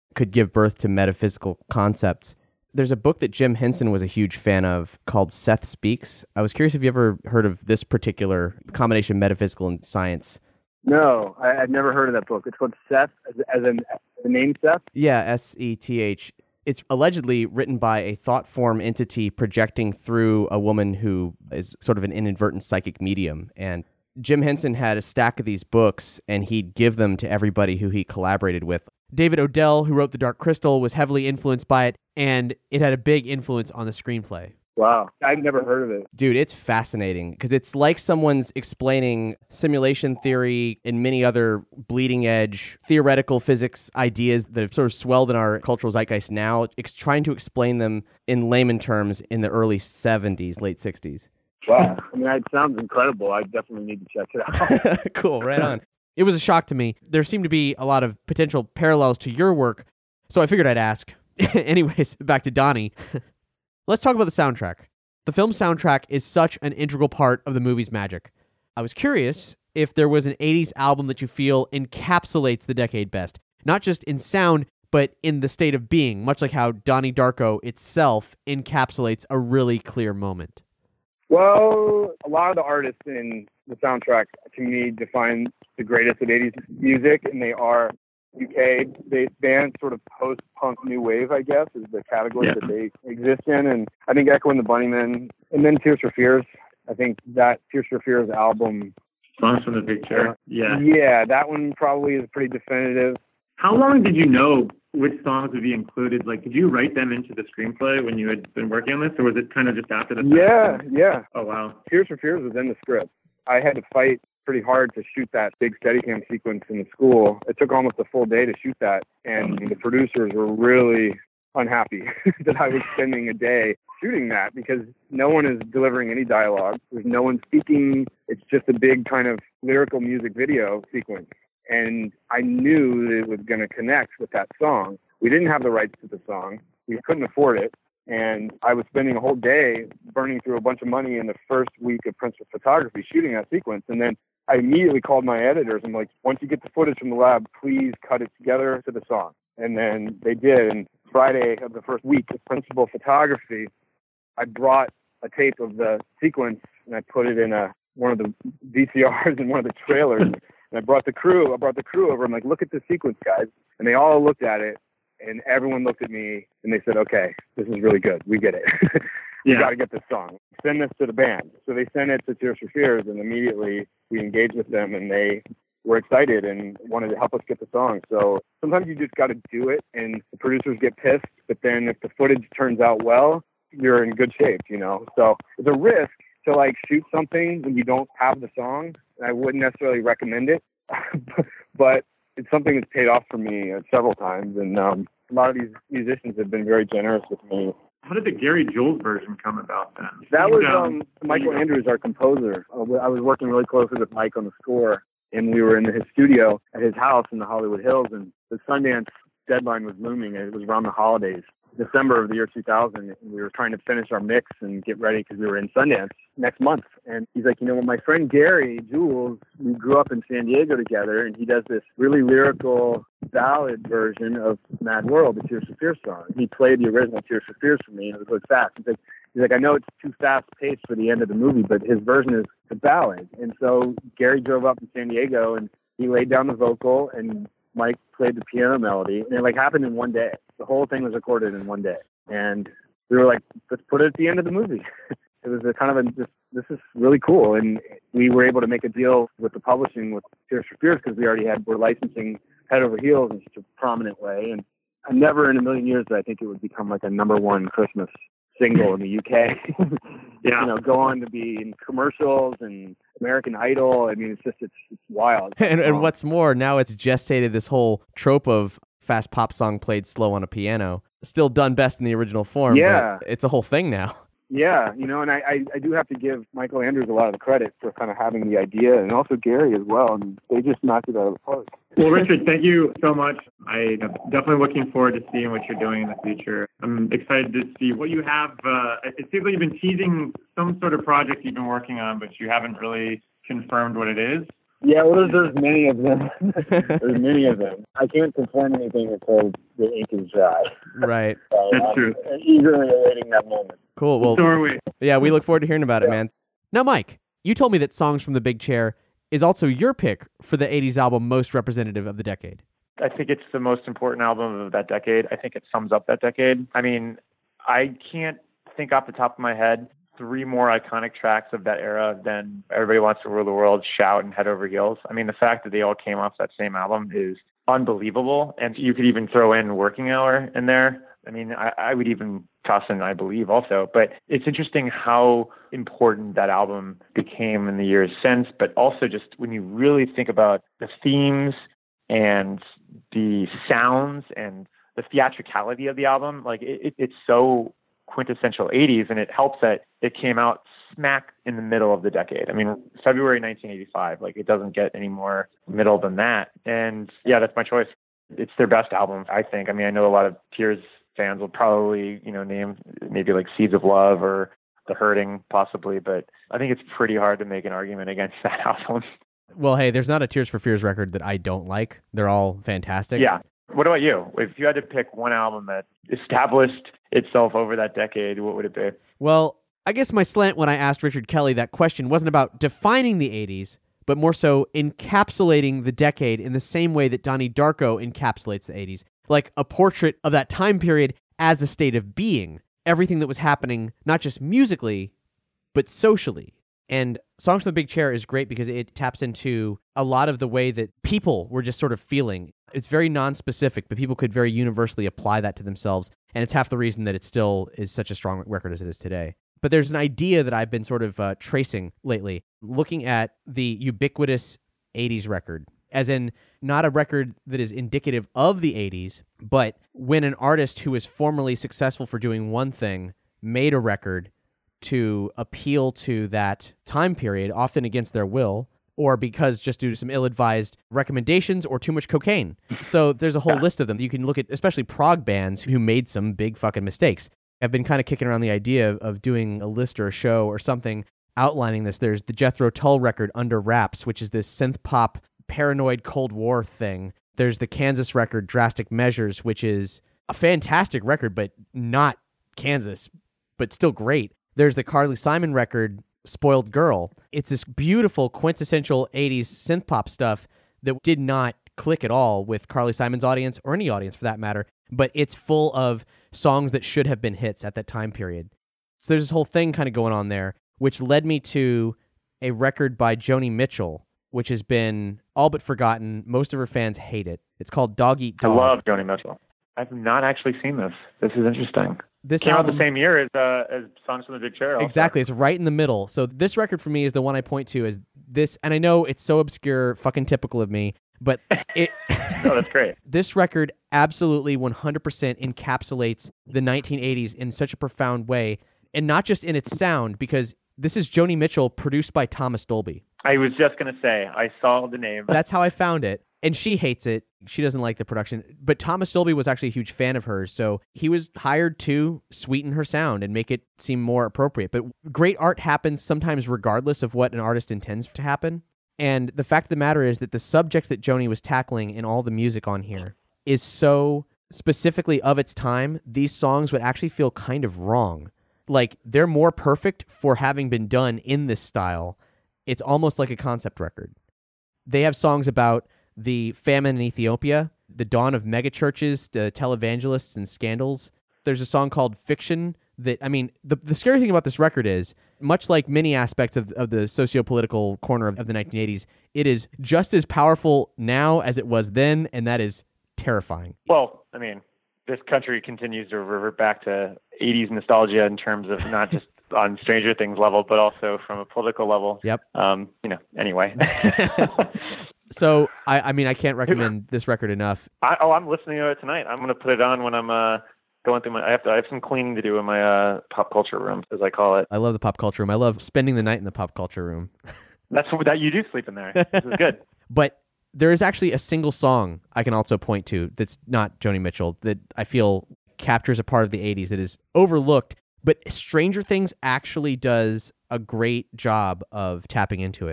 could give birth to metaphysical concepts. There's a book that Jim Henson was a huge fan of called Seth Speaks. I was curious if you ever heard of this particular combination of metaphysical and science. No, I, I've never heard of that book. It's called Seth, as, as in the name Seth? Yeah, S E T H. It's allegedly written by a thought form entity projecting through a woman who is sort of an inadvertent psychic medium. And Jim Henson had a stack of these books, and he'd give them to everybody who he collaborated with. David Odell, who wrote The Dark Crystal, was heavily influenced by it, and it had a big influence on the screenplay. Wow. I've never heard of it. Dude, it's fascinating because it's like someone's explaining simulation theory and many other bleeding edge theoretical physics ideas that have sort of swelled in our cultural zeitgeist now, ex- trying to explain them in layman terms in the early seventies, late sixties. Wow. I mean, it sounds incredible. I definitely need to check it out. Cool, right on. It was a shock to me. There seemed to be a lot of potential parallels to your work, so I figured I'd ask. Anyways, back to Donnie. Let's talk about the soundtrack. The film soundtrack is such an integral part of the movie's magic. I was curious if there was an eighties album that you feel encapsulates the decade best, not just in sound, but in the state of being, much like how Donnie Darko itself encapsulates a really clear moment. Well, a lot of the artists in the soundtrack, to me, define the greatest of eighties music, and they are U K-based bands, sort of post-punk new wave, I guess, is the category yeah. that they exist in. And I think Echo and the Bunnymen, and then Tears for Fears. I think that Tears for Fears album... Songs from the Picture, uh, yeah. Yeah, that one probably is pretty definitive. How long did you know which songs would be included? Like, did you write them into the screenplay when you had been working on this, or was it kind of just after the fact? Yeah, yeah. Oh, wow. Tears for Fears was in the script. I had to fight pretty hard to shoot that big Steadicam sequence in the school. It took almost a full day to shoot that, and the producers were really unhappy that I was spending a day shooting that because no one is delivering any dialogue. There's no one speaking. It's just a big kind of lyrical music video sequence. And I knew that it was going to connect with that song. We didn't have the rights to the song. We couldn't afford it. And I was spending a whole day burning through a bunch of money in the first week of principal photography shooting that sequence. And then I immediately called my editors. I'm like, once you get the footage from the lab, please cut it together to the song. And then they did. And Friday of the first week of principal photography, I brought a tape of the sequence and I put it in a one of the V C Rs in one of the trailers. And I brought the crew, I brought the crew over. I'm like, look at this sequence, guys. And they all looked at it, and everyone looked at me, and they said, okay, this is really good. We get it. We yeah. got to get this song. Send this to the band. So they sent it to Tears for Fears, and immediately we engaged with them, and they were excited and wanted to help us get the song. So sometimes you just got to do it, and the producers get pissed, but then if the footage turns out well, you're in good shape, you know? So it's a risk to like shoot something when you don't have the song. I wouldn't necessarily recommend it, but it's something that's paid off for me uh, several times. And um, a lot of these musicians have been very generous with me. How did the Gary Jules version come about then? That was um, Michael Andrews, our composer. Uh, I was working really closely with Mike on the score, and we were in his studio at his house in the Hollywood Hills, and the Sundance deadline was looming, and it was around the holidays. December of the year two thousand, and we were trying to finish our mix and get ready because we were in Sundance next month. And he's like, you know, my friend Gary Jules, we grew up in San Diego together, and he does this really lyrical ballad version of Mad World, the Tears for Fears song. He played the original Tears for Fears for me, and it was really fast. He's like, he's like, I know it's too fast-paced for the end of the movie, but his version is the ballad. And so Gary drove up to San Diego, and he laid down the vocal, and Mike played the piano melody, and it like happened in one day. The whole thing was recorded in one day, and we were like, let's put it at the end of the movie. It was a kind of a, this, this is really cool, and we were able to make a deal with the publishing with Tears for Fears because we already had, we're licensing Head Over Heels in such a prominent way, and I never in a million years did I think it would become like a number one Christmas single in the U K. Yeah. You know, go on to be in commercials and American Idol. I mean, it's just, it's, it's wild. and, and what's more, now it's gestated this whole trope of fast pop song played slow on a piano. Still done best in the original form, yeah. but it's a whole thing now. Yeah, you know, and I, I, I do have to give Michael Andrews a lot of the credit for kind of having the idea, and also Gary as well. And they just knocked it out of the park. Well, Richard, thank you so much. I'm definitely looking forward to seeing what you're doing in the future. I'm excited to see what you have. Uh, it seems like you've been teasing some sort of project you've been working on, but you haven't really confirmed what it is. Yeah, well, there's, there's many of them. There's many of them. I can't perform anything until the ink is dry. Right. So That's I'm true. eagerly awaiting that moment. Cool. Well, So are we. yeah, we look forward to hearing about it, Yeah. man. Now, Mike, you told me that Songs from the Big Chair is also your pick for the eighties album most representative of the decade. I think it's the most important album of that decade. I think it sums up that decade. I mean, I can't think off the top of my head three more iconic tracks of that era than Everybody Wants to Rule the World, Shout, and Head Over Heels. I mean, the fact that they all came off that same album is unbelievable. And you could even throw in Working Hour in there. I mean, I, I would even toss in I Believe also. But it's interesting how important that album became in the years since, but also just when you really think about the themes and the sounds and the theatricality of the album, like it, it, it's so quintessential eighties, and it helps that it came out smack in the middle of the decade. I mean, February nineteen eighty-five, like it doesn't get any more middle than that. And yeah, that's my choice. It's their best album, I think. I mean, I know a lot of Tears fans will probably, you know, name maybe like Seeds of Love or The Hurting possibly, but I think it's pretty hard to make an argument against that album. Well, hey, there's not a Tears for Fears record that I don't like. They're all fantastic. Yeah. What about you? If you had to pick one album that established itself over that decade, what would it be? Well, I guess my slant when I asked Richard Kelly that question wasn't about defining the eighties, but more so encapsulating the decade in the same way that Donnie Darko encapsulates the eighties. Like a portrait of that time period as a state of being. Everything that was happening, not just musically, but socially. And Songs from the Big Chair is great because it taps into a lot of the way that people were just sort of feeling. It's very non-specific, but people could very universally apply that to themselves. And it's half the reason that it still is such a strong record as it is today. But there's an idea that I've been sort of uh, tracing lately, looking at the ubiquitous eighties record, as in not a record that is indicative of the eighties, but when an artist who is formerly successful for doing one thing made a record to appeal to that time period, often against their will, or because just due to some ill-advised recommendations or too much cocaine. So there's a whole yeah. list of them. You can look at, especially prog bands who made some big fucking mistakes. I've been kind of kicking around the idea of, of doing a list or a show or something outlining this. There's the Jethro Tull record, Under Wraps, which is this synth pop, paranoid Cold War thing. There's the Kansas record, Drastic Measures, which is a fantastic record, but not Kansas, but still great. There's the Carly Simon record, Spoiled Girl. It's this beautiful, quintessential eighties synth pop stuff that did not click at all with Carly Simon's audience, or any audience for that matter, but it's full of songs that should have been hits at that time period. So there's this whole thing kind of going on there, which led me to a record by Joni Mitchell, which has been all but forgotten. Most of her fans hate it. It's called Dog Eat Dog. I love Joni Mitchell. I've not actually seen this. This is interesting. This came album, out the same year as uh, as Songs from the Big Chair. Also. Exactly. It's right in the middle. So this record for me is the one I point to as this, and I know it's so obscure, fucking typical of me, but it... No, that's great. This record absolutely one hundred percent encapsulates the nineteen eighties in such a profound way, and not just in its sound, because this is Joni Mitchell produced by Thomas Dolby. I was just going to say, I saw the name. That's how I found it. And she hates it. She doesn't like the production. But Thomas Dolby was actually a huge fan of hers, so he was hired to sweeten her sound and make it seem more appropriate. But great art happens sometimes regardless of what an artist intends to happen. And the fact of the matter is that the subjects that Joni was tackling in all the music on here is so specifically of its time, these songs would actually feel kind of wrong. Like, they're more perfect for having been done in this style. It's almost like a concept record. They have songs about the famine in Ethiopia, the dawn of megachurches, the televangelists, and scandals. There's a song called Fiction that, I mean, the, the scary thing about this record is, much like many aspects of, of the socio-political corner of, of the nineteen eighties, it is just as powerful now as it was then, and that is terrifying. Well, I mean, this country continues to revert back to eighties nostalgia in terms of not just on Stranger Things level, but also from a political level. Yep. Um, you know, anyway. So, I, I mean, I can't recommend this record enough. I, oh, I'm listening to it tonight. I'm going to put it on when I'm uh, going through my, I have to, I have some cleaning to do in my uh, pop culture room, as I call it. I love the pop culture room. I love spending the night in the pop culture room. That's what that you do sleep in there. This is good. But there is actually a single song I can also point to that's not Joni Mitchell that I feel captures a part of the eighties that is overlooked, but Stranger Things actually does a great job of tapping into it.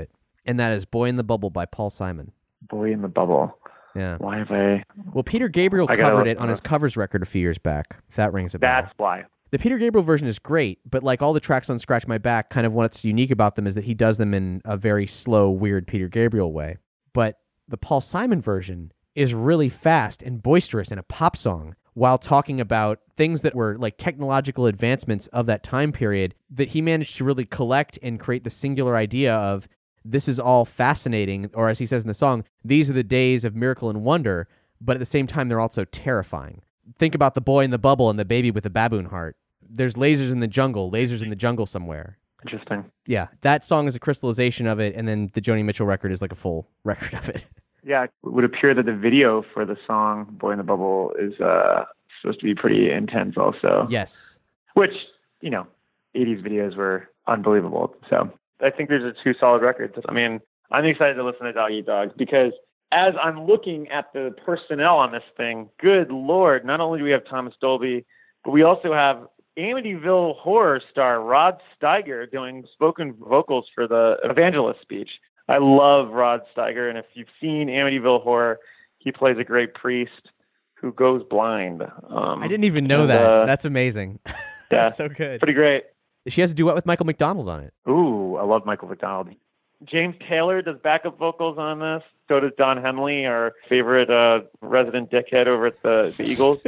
And that is Boy in the Bubble by Paul Simon. Boy in the Bubble. Yeah. Why have I... Well, Peter Gabriel I gotta covered look it on it his up. covers record a few years back, if that rings a bell. That's why. The Peter Gabriel version is great, but like all the tracks on Scratch My Back, kind of what's unique about them is that he does them in a very slow, weird Peter Gabriel way. But the Paul Simon version is really fast and boisterous and a pop song while talking about things that were like technological advancements of that time period that he managed to really collect and create the singular idea of this is all fascinating, or as he says in the song, these are the days of miracle and wonder, but at the same time, they're also terrifying. Think about the boy in the bubble and the baby with the baboon heart. There's lasers in the jungle, lasers in the jungle somewhere. Interesting. Yeah, that song is a crystallization of it, and then the Joni Mitchell record is like a full record of it. Yeah, it would appear that the video for the song Boy in the Bubble is uh, supposed to be pretty intense also. Yes. Which, you know, eighties videos were unbelievable. So I think there's two solid records. I mean, I'm excited to listen to Dog Eat Dog because as I'm looking at the personnel on this thing, good Lord, not only do we have Thomas Dolby, but we also have Amityville Horror star Rod Steiger doing spoken vocals for the evangelist speech. I love Rod Steiger, and if you've seen Amityville Horror, he plays a great priest who goes blind. Um, I didn't even know and, that. uh, That's amazing. yeah, That's so good. Pretty great. She has a duet with Michael McDonald on it. Ooh, I love Michael McDonald. James Taylor does backup vocals on this. So does Don Henley, our favorite uh, resident dickhead over at the, the Eagles.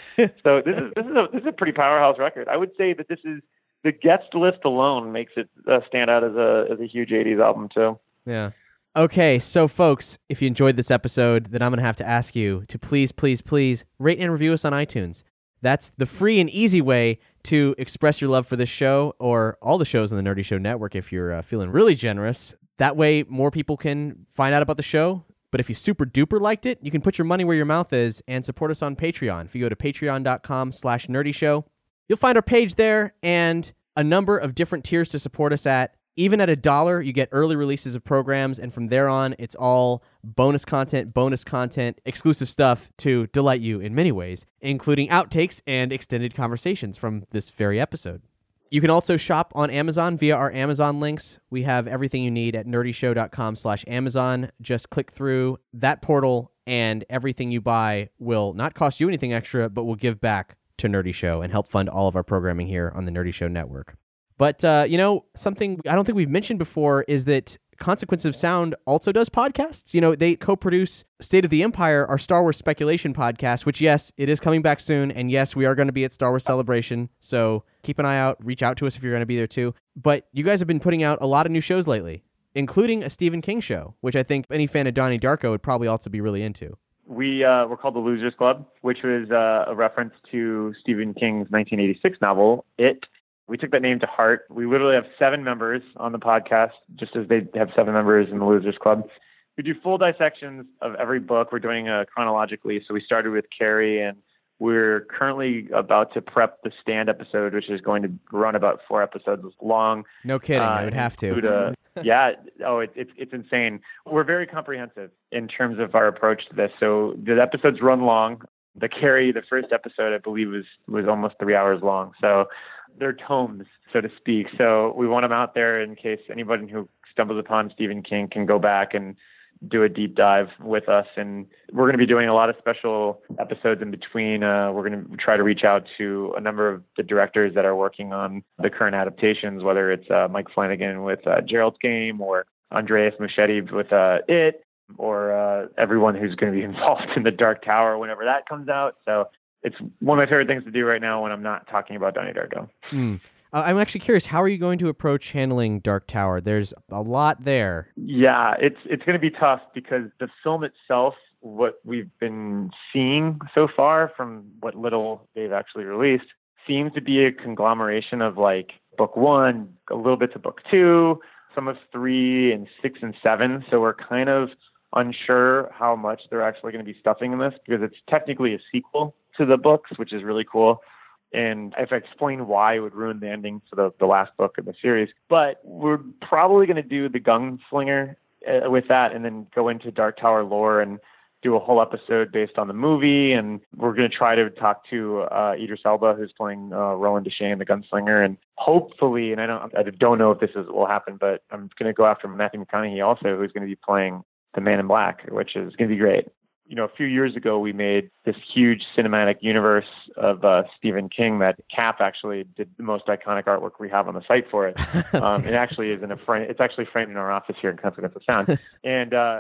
So this is this is a this is a pretty powerhouse record. I would say that this is the guest list alone makes it uh, stand out as a as a huge eighties album too. Yeah. Okay, so folks, if you enjoyed this episode, then I'm going to have to ask you to please, please, please rate and review us on iTunes. That's the free and easy way to express your love for this show or all the shows on the Nerdy Show Network if you're uh, feeling really generous. That way, more people can find out about the show. But if you super duper liked it, you can put your money where your mouth is and support us on Patreon. If you go to patreon.com slash nerdy show, you'll find our page there and a number of different tiers to support us at. Even at a dollar, you get early releases of programs, and from there on, it's all bonus content, bonus content, exclusive stuff to delight you in many ways, including outtakes and extended conversations from this very episode. You can also shop on Amazon via our Amazon links. We have everything you need at nerdyshow.com slash Amazon. Just click through that portal, and everything you buy will not cost you anything extra, but will give back to Nerdy Show and help fund all of our programming here on the Nerdy Show Network. But, uh, you know, something I don't think we've mentioned before is that Consequence of Sound also does podcasts. You know, they co-produce State of the Empire, our Star Wars speculation podcast, which, yes, it is coming back soon. And yes, we are going to be at Star Wars Celebration. So keep an eye out. Reach out to us if you're going to be there, too. But you guys have been putting out a lot of new shows lately, including a Stephen King show, which I think any fan of Donnie Darko would probably also be really into. We uh, were called the Losers Club, which was uh, a reference to Stephen King's nineteen eighty-six novel, It. We took that name to heart. We literally have seven members on the podcast, just as they have seven members in the Losers Club. We do full dissections of every book. We're doing uh, chronologically. So we started with Carrie, and we're currently about to prep the Stand episode, which is going to run about four episodes long. No kidding. Uh, I would have to. A, yeah. Oh, it, it, it's insane. We're very comprehensive in terms of our approach to this. So the episodes run long. The Carrie, the first episode, I believe, was, was almost three hours long. So they're tomes, so to speak. So we want them out there in case anybody who stumbles upon Stephen King can go back and do a deep dive with us. And we're going to be doing a lot of special episodes in between. Uh, we're going to try to reach out to a number of the directors that are working on the current adaptations, whether it's uh, Mike Flanagan with uh, Gerald's Game or Andreas Muschietti with uh, It, or uh, everyone who's going to be involved in the Dark Tower whenever that comes out. So it's one of my favorite things to do right now when I'm not talking about Donnie Darko. Mm. Uh, I'm actually curious, how are you going to approach handling Dark Tower? There's a lot there. Yeah, it's it's going to be tough because the film itself, what we've been seeing so far from what little they've actually released, seems to be a conglomeration of like book one, a little bit to book two, some of three and six and seven. So we're kind of unsure how much they're actually going to be stuffing in this because it's technically a sequel to the books, which is really cool. And if I explain why, it would ruin the ending for the, the last book of the series. But we're probably going to do the Gunslinger uh, with that and then go into Dark Tower lore and do a whole episode based on the movie, and we're going to try to talk to uh, Idris Elba, who's playing uh, Roland Deschain, the gunslinger, and hopefully, and I don't, I don't know if this is, will happen, but I'm going to go after Matthew McConaughey also, who's going to be playing the Man in Black, which is going to be great. You know, a few years ago, we made this huge cinematic universe of uh, Stephen King that Cap actually did the most iconic artwork we have on the site for it. Um, it actually is in a frame. It's actually framed in our office here in Consequence of Sound. And uh,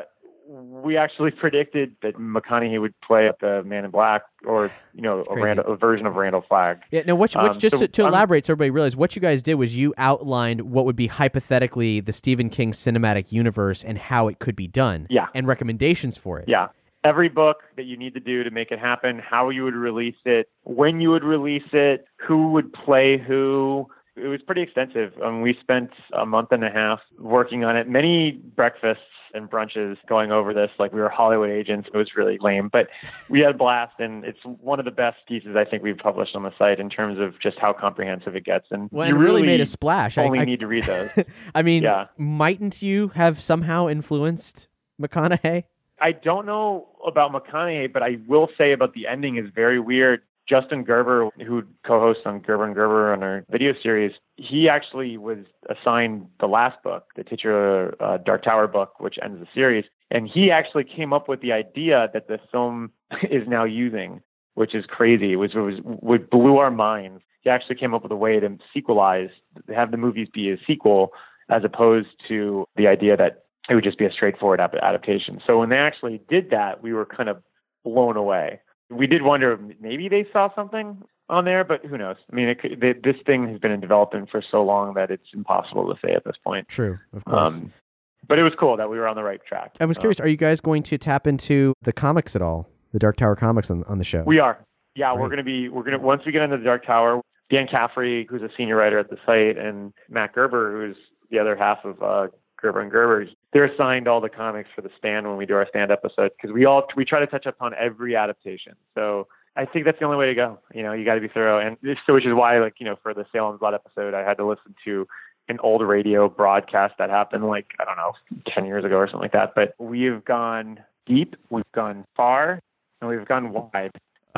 we actually predicted that McConaughey would play the Man in Black, or you know, a, Randall, a version of Randall Flagg. Yeah. No. What? What? Um, just so to, to elaborate, so everybody realizes what you guys did was you outlined what would be hypothetically the Stephen King cinematic universe and how it could be done. Yeah. And recommendations for it. Yeah. Every book that you need to do to make it happen, how you would release it, when you would release it, who would play who. It was pretty extensive. Um, we spent a month and a half working on it, many breakfasts and brunches going over this like we were Hollywood agents. It was really lame, but we had a blast, and it's one of the best pieces I think we've published on the site in terms of just how comprehensive it gets. And well, you it really, really made a splash. Only I, I, need to read those. I mean, yeah. Mightn't you have somehow influenced McConaughey? I don't know about McConaughey, but I will say about the ending is very weird. Justin Gerber, who co-hosts on Gerber and Gerber on our video series, he actually was assigned the last book, the titular uh, Dark Tower book, which ends the series. And he actually came up with the idea that the film is now using, which is crazy. It was, it was what blew our minds. He actually came up with a way to sequelize, have the movies be a sequel, as opposed to the idea that it would just be a straightforward adaptation. So when they actually did that, we were kind of blown away. We did wonder if maybe they saw something on there, but who knows? I mean, it could, they, this thing has been in development for so long that it's impossible to say at this point. True, of course. Um, but it was cool that we were on the right track. I was curious, um, are you guys going to tap into the comics at all? The Dark Tower comics on, on the show? We are. Yeah, Great. we're going to be, we're going to, once we get into the Dark Tower, Dan Caffrey, who's a senior writer at the site, and Matt Gerber, who's the other half of uh, Gerber and Gerber, they're assigned all the comics for the stand when we do our stand episodes, because we all we try to touch upon every adaptation. So I think that's the only way to go. You know, you got to be thorough, and this, so which is why, like, you know, for the Salem's Lot episode, I had to listen to an old radio broadcast that happened like I don't know ten years ago or something like that. But we've gone deep, we've gone far, and we've gone wide.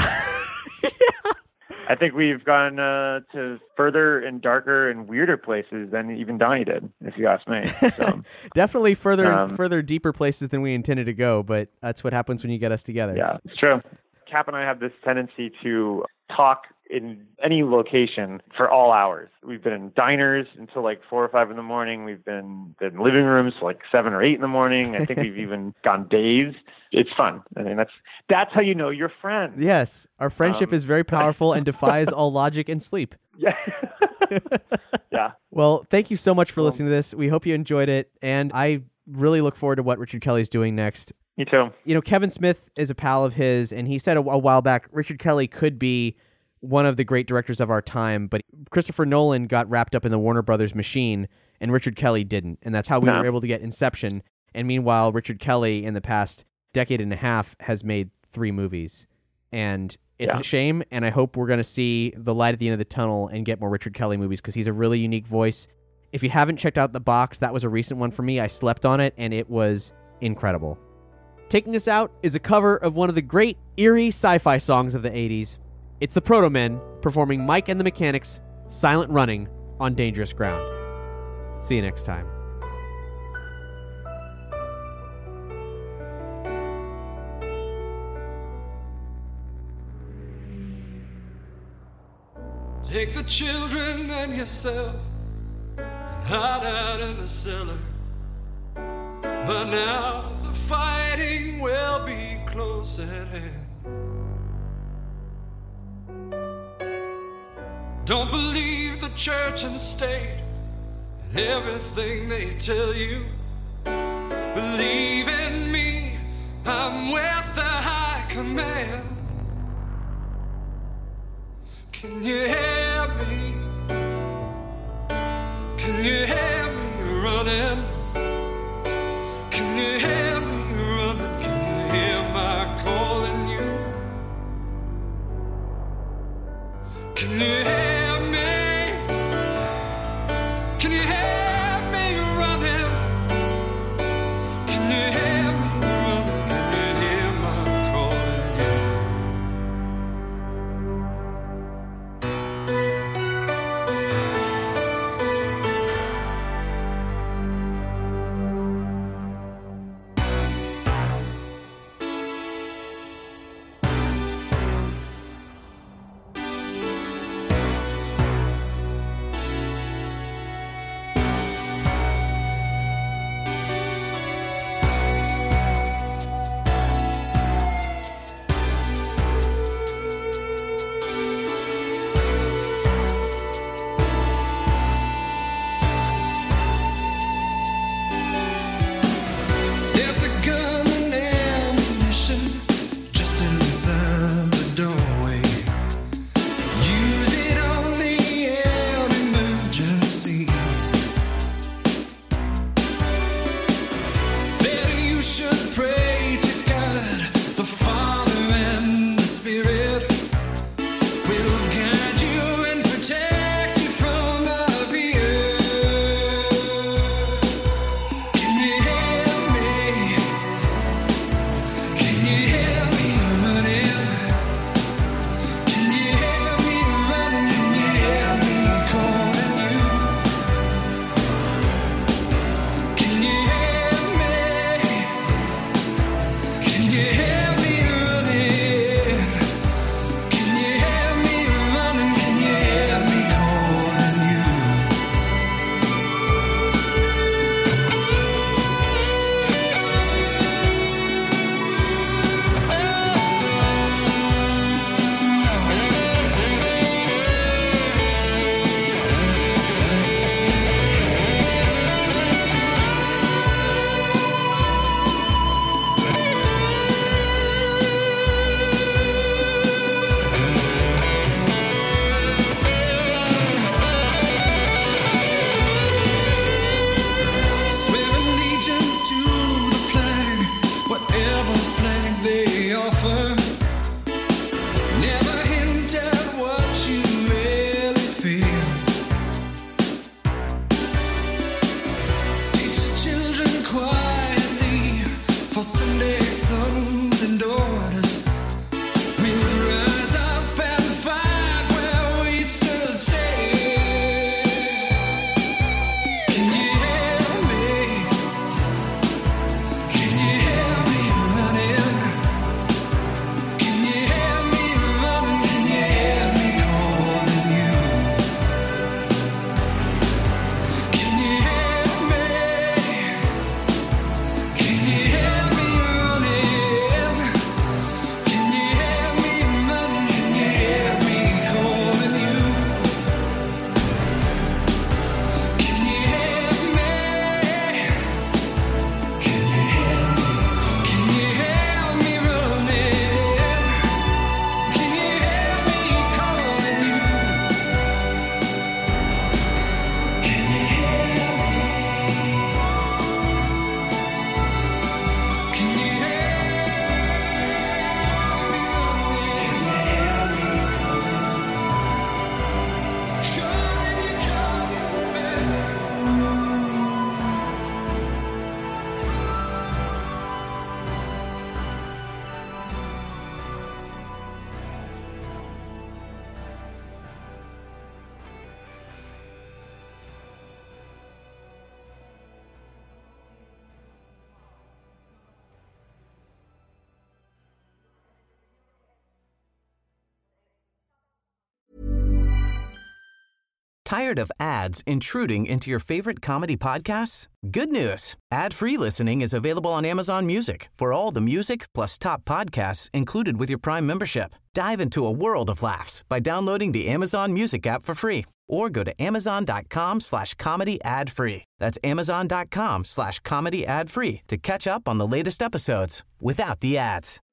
Yeah. I think we've gone uh, to further and darker and weirder places than even Donnie did, if you ask me. So, Definitely further um, further deeper places than we intended to go, but that's what happens when you get us together. Yeah, it's true. Cap and I have this tendency to talk in any location for all hours. We've been in diners until like four or five in the morning. We've been in living rooms till like seven or eight in the morning. I think we've even gone days. It's fun. I mean, that's that's how you know you're friends. Yes, our friendship um, is very powerful and defies all logic and sleep. Yeah. Yeah. Well, thank you so much for listening to this. We hope you enjoyed it, and I really look forward to what Richard Kelly's doing next. Me too. You know, Kevin Smith is a pal of his, and he said a, a while back, Richard Kelly could be one of the great directors of our time, but Christopher Nolan got wrapped up in the Warner Brothers machine, and Richard Kelly didn't, and that's how we no. were able to get Inception. And meanwhile, Richard Kelly, in the past decade and a half, has made three movies, and it's yeah. a shame, and I hope we're going to see the light at the end of the tunnel and get more Richard Kelly movies, because he's a really unique voice. If you haven't checked out The Box, that was a recent one for me. I slept on it, and it was incredible. Taking us out is a cover of one of the great eerie sci-fi songs of the eighties. It's the Proto-Men performing Mike and the Mechanics' Silent Running on Dangerous Ground. See you next time. Take the children and yourself and hide out in the cellar. But now the fighting will be close at hand. Don't believe the church and state and everything they tell you. Believe in me, I'm with the high command. Can you hear me? Can you hear me running? Can you hear me running? Can you hear my calling you? Can you hear me? Can you hear me running? Can you hear me running? Can you hear my Tired of ads intruding into your favorite comedy podcasts? Good news. Ad-free listening is available on Amazon Music for all the music plus top podcasts included with your Prime membership. Dive into a world of laughs by downloading the Amazon Music app for free or go to amazon.com slash comedy ad free. That's amazon.com slash comedy ad free to catch up on the latest episodes without the ads.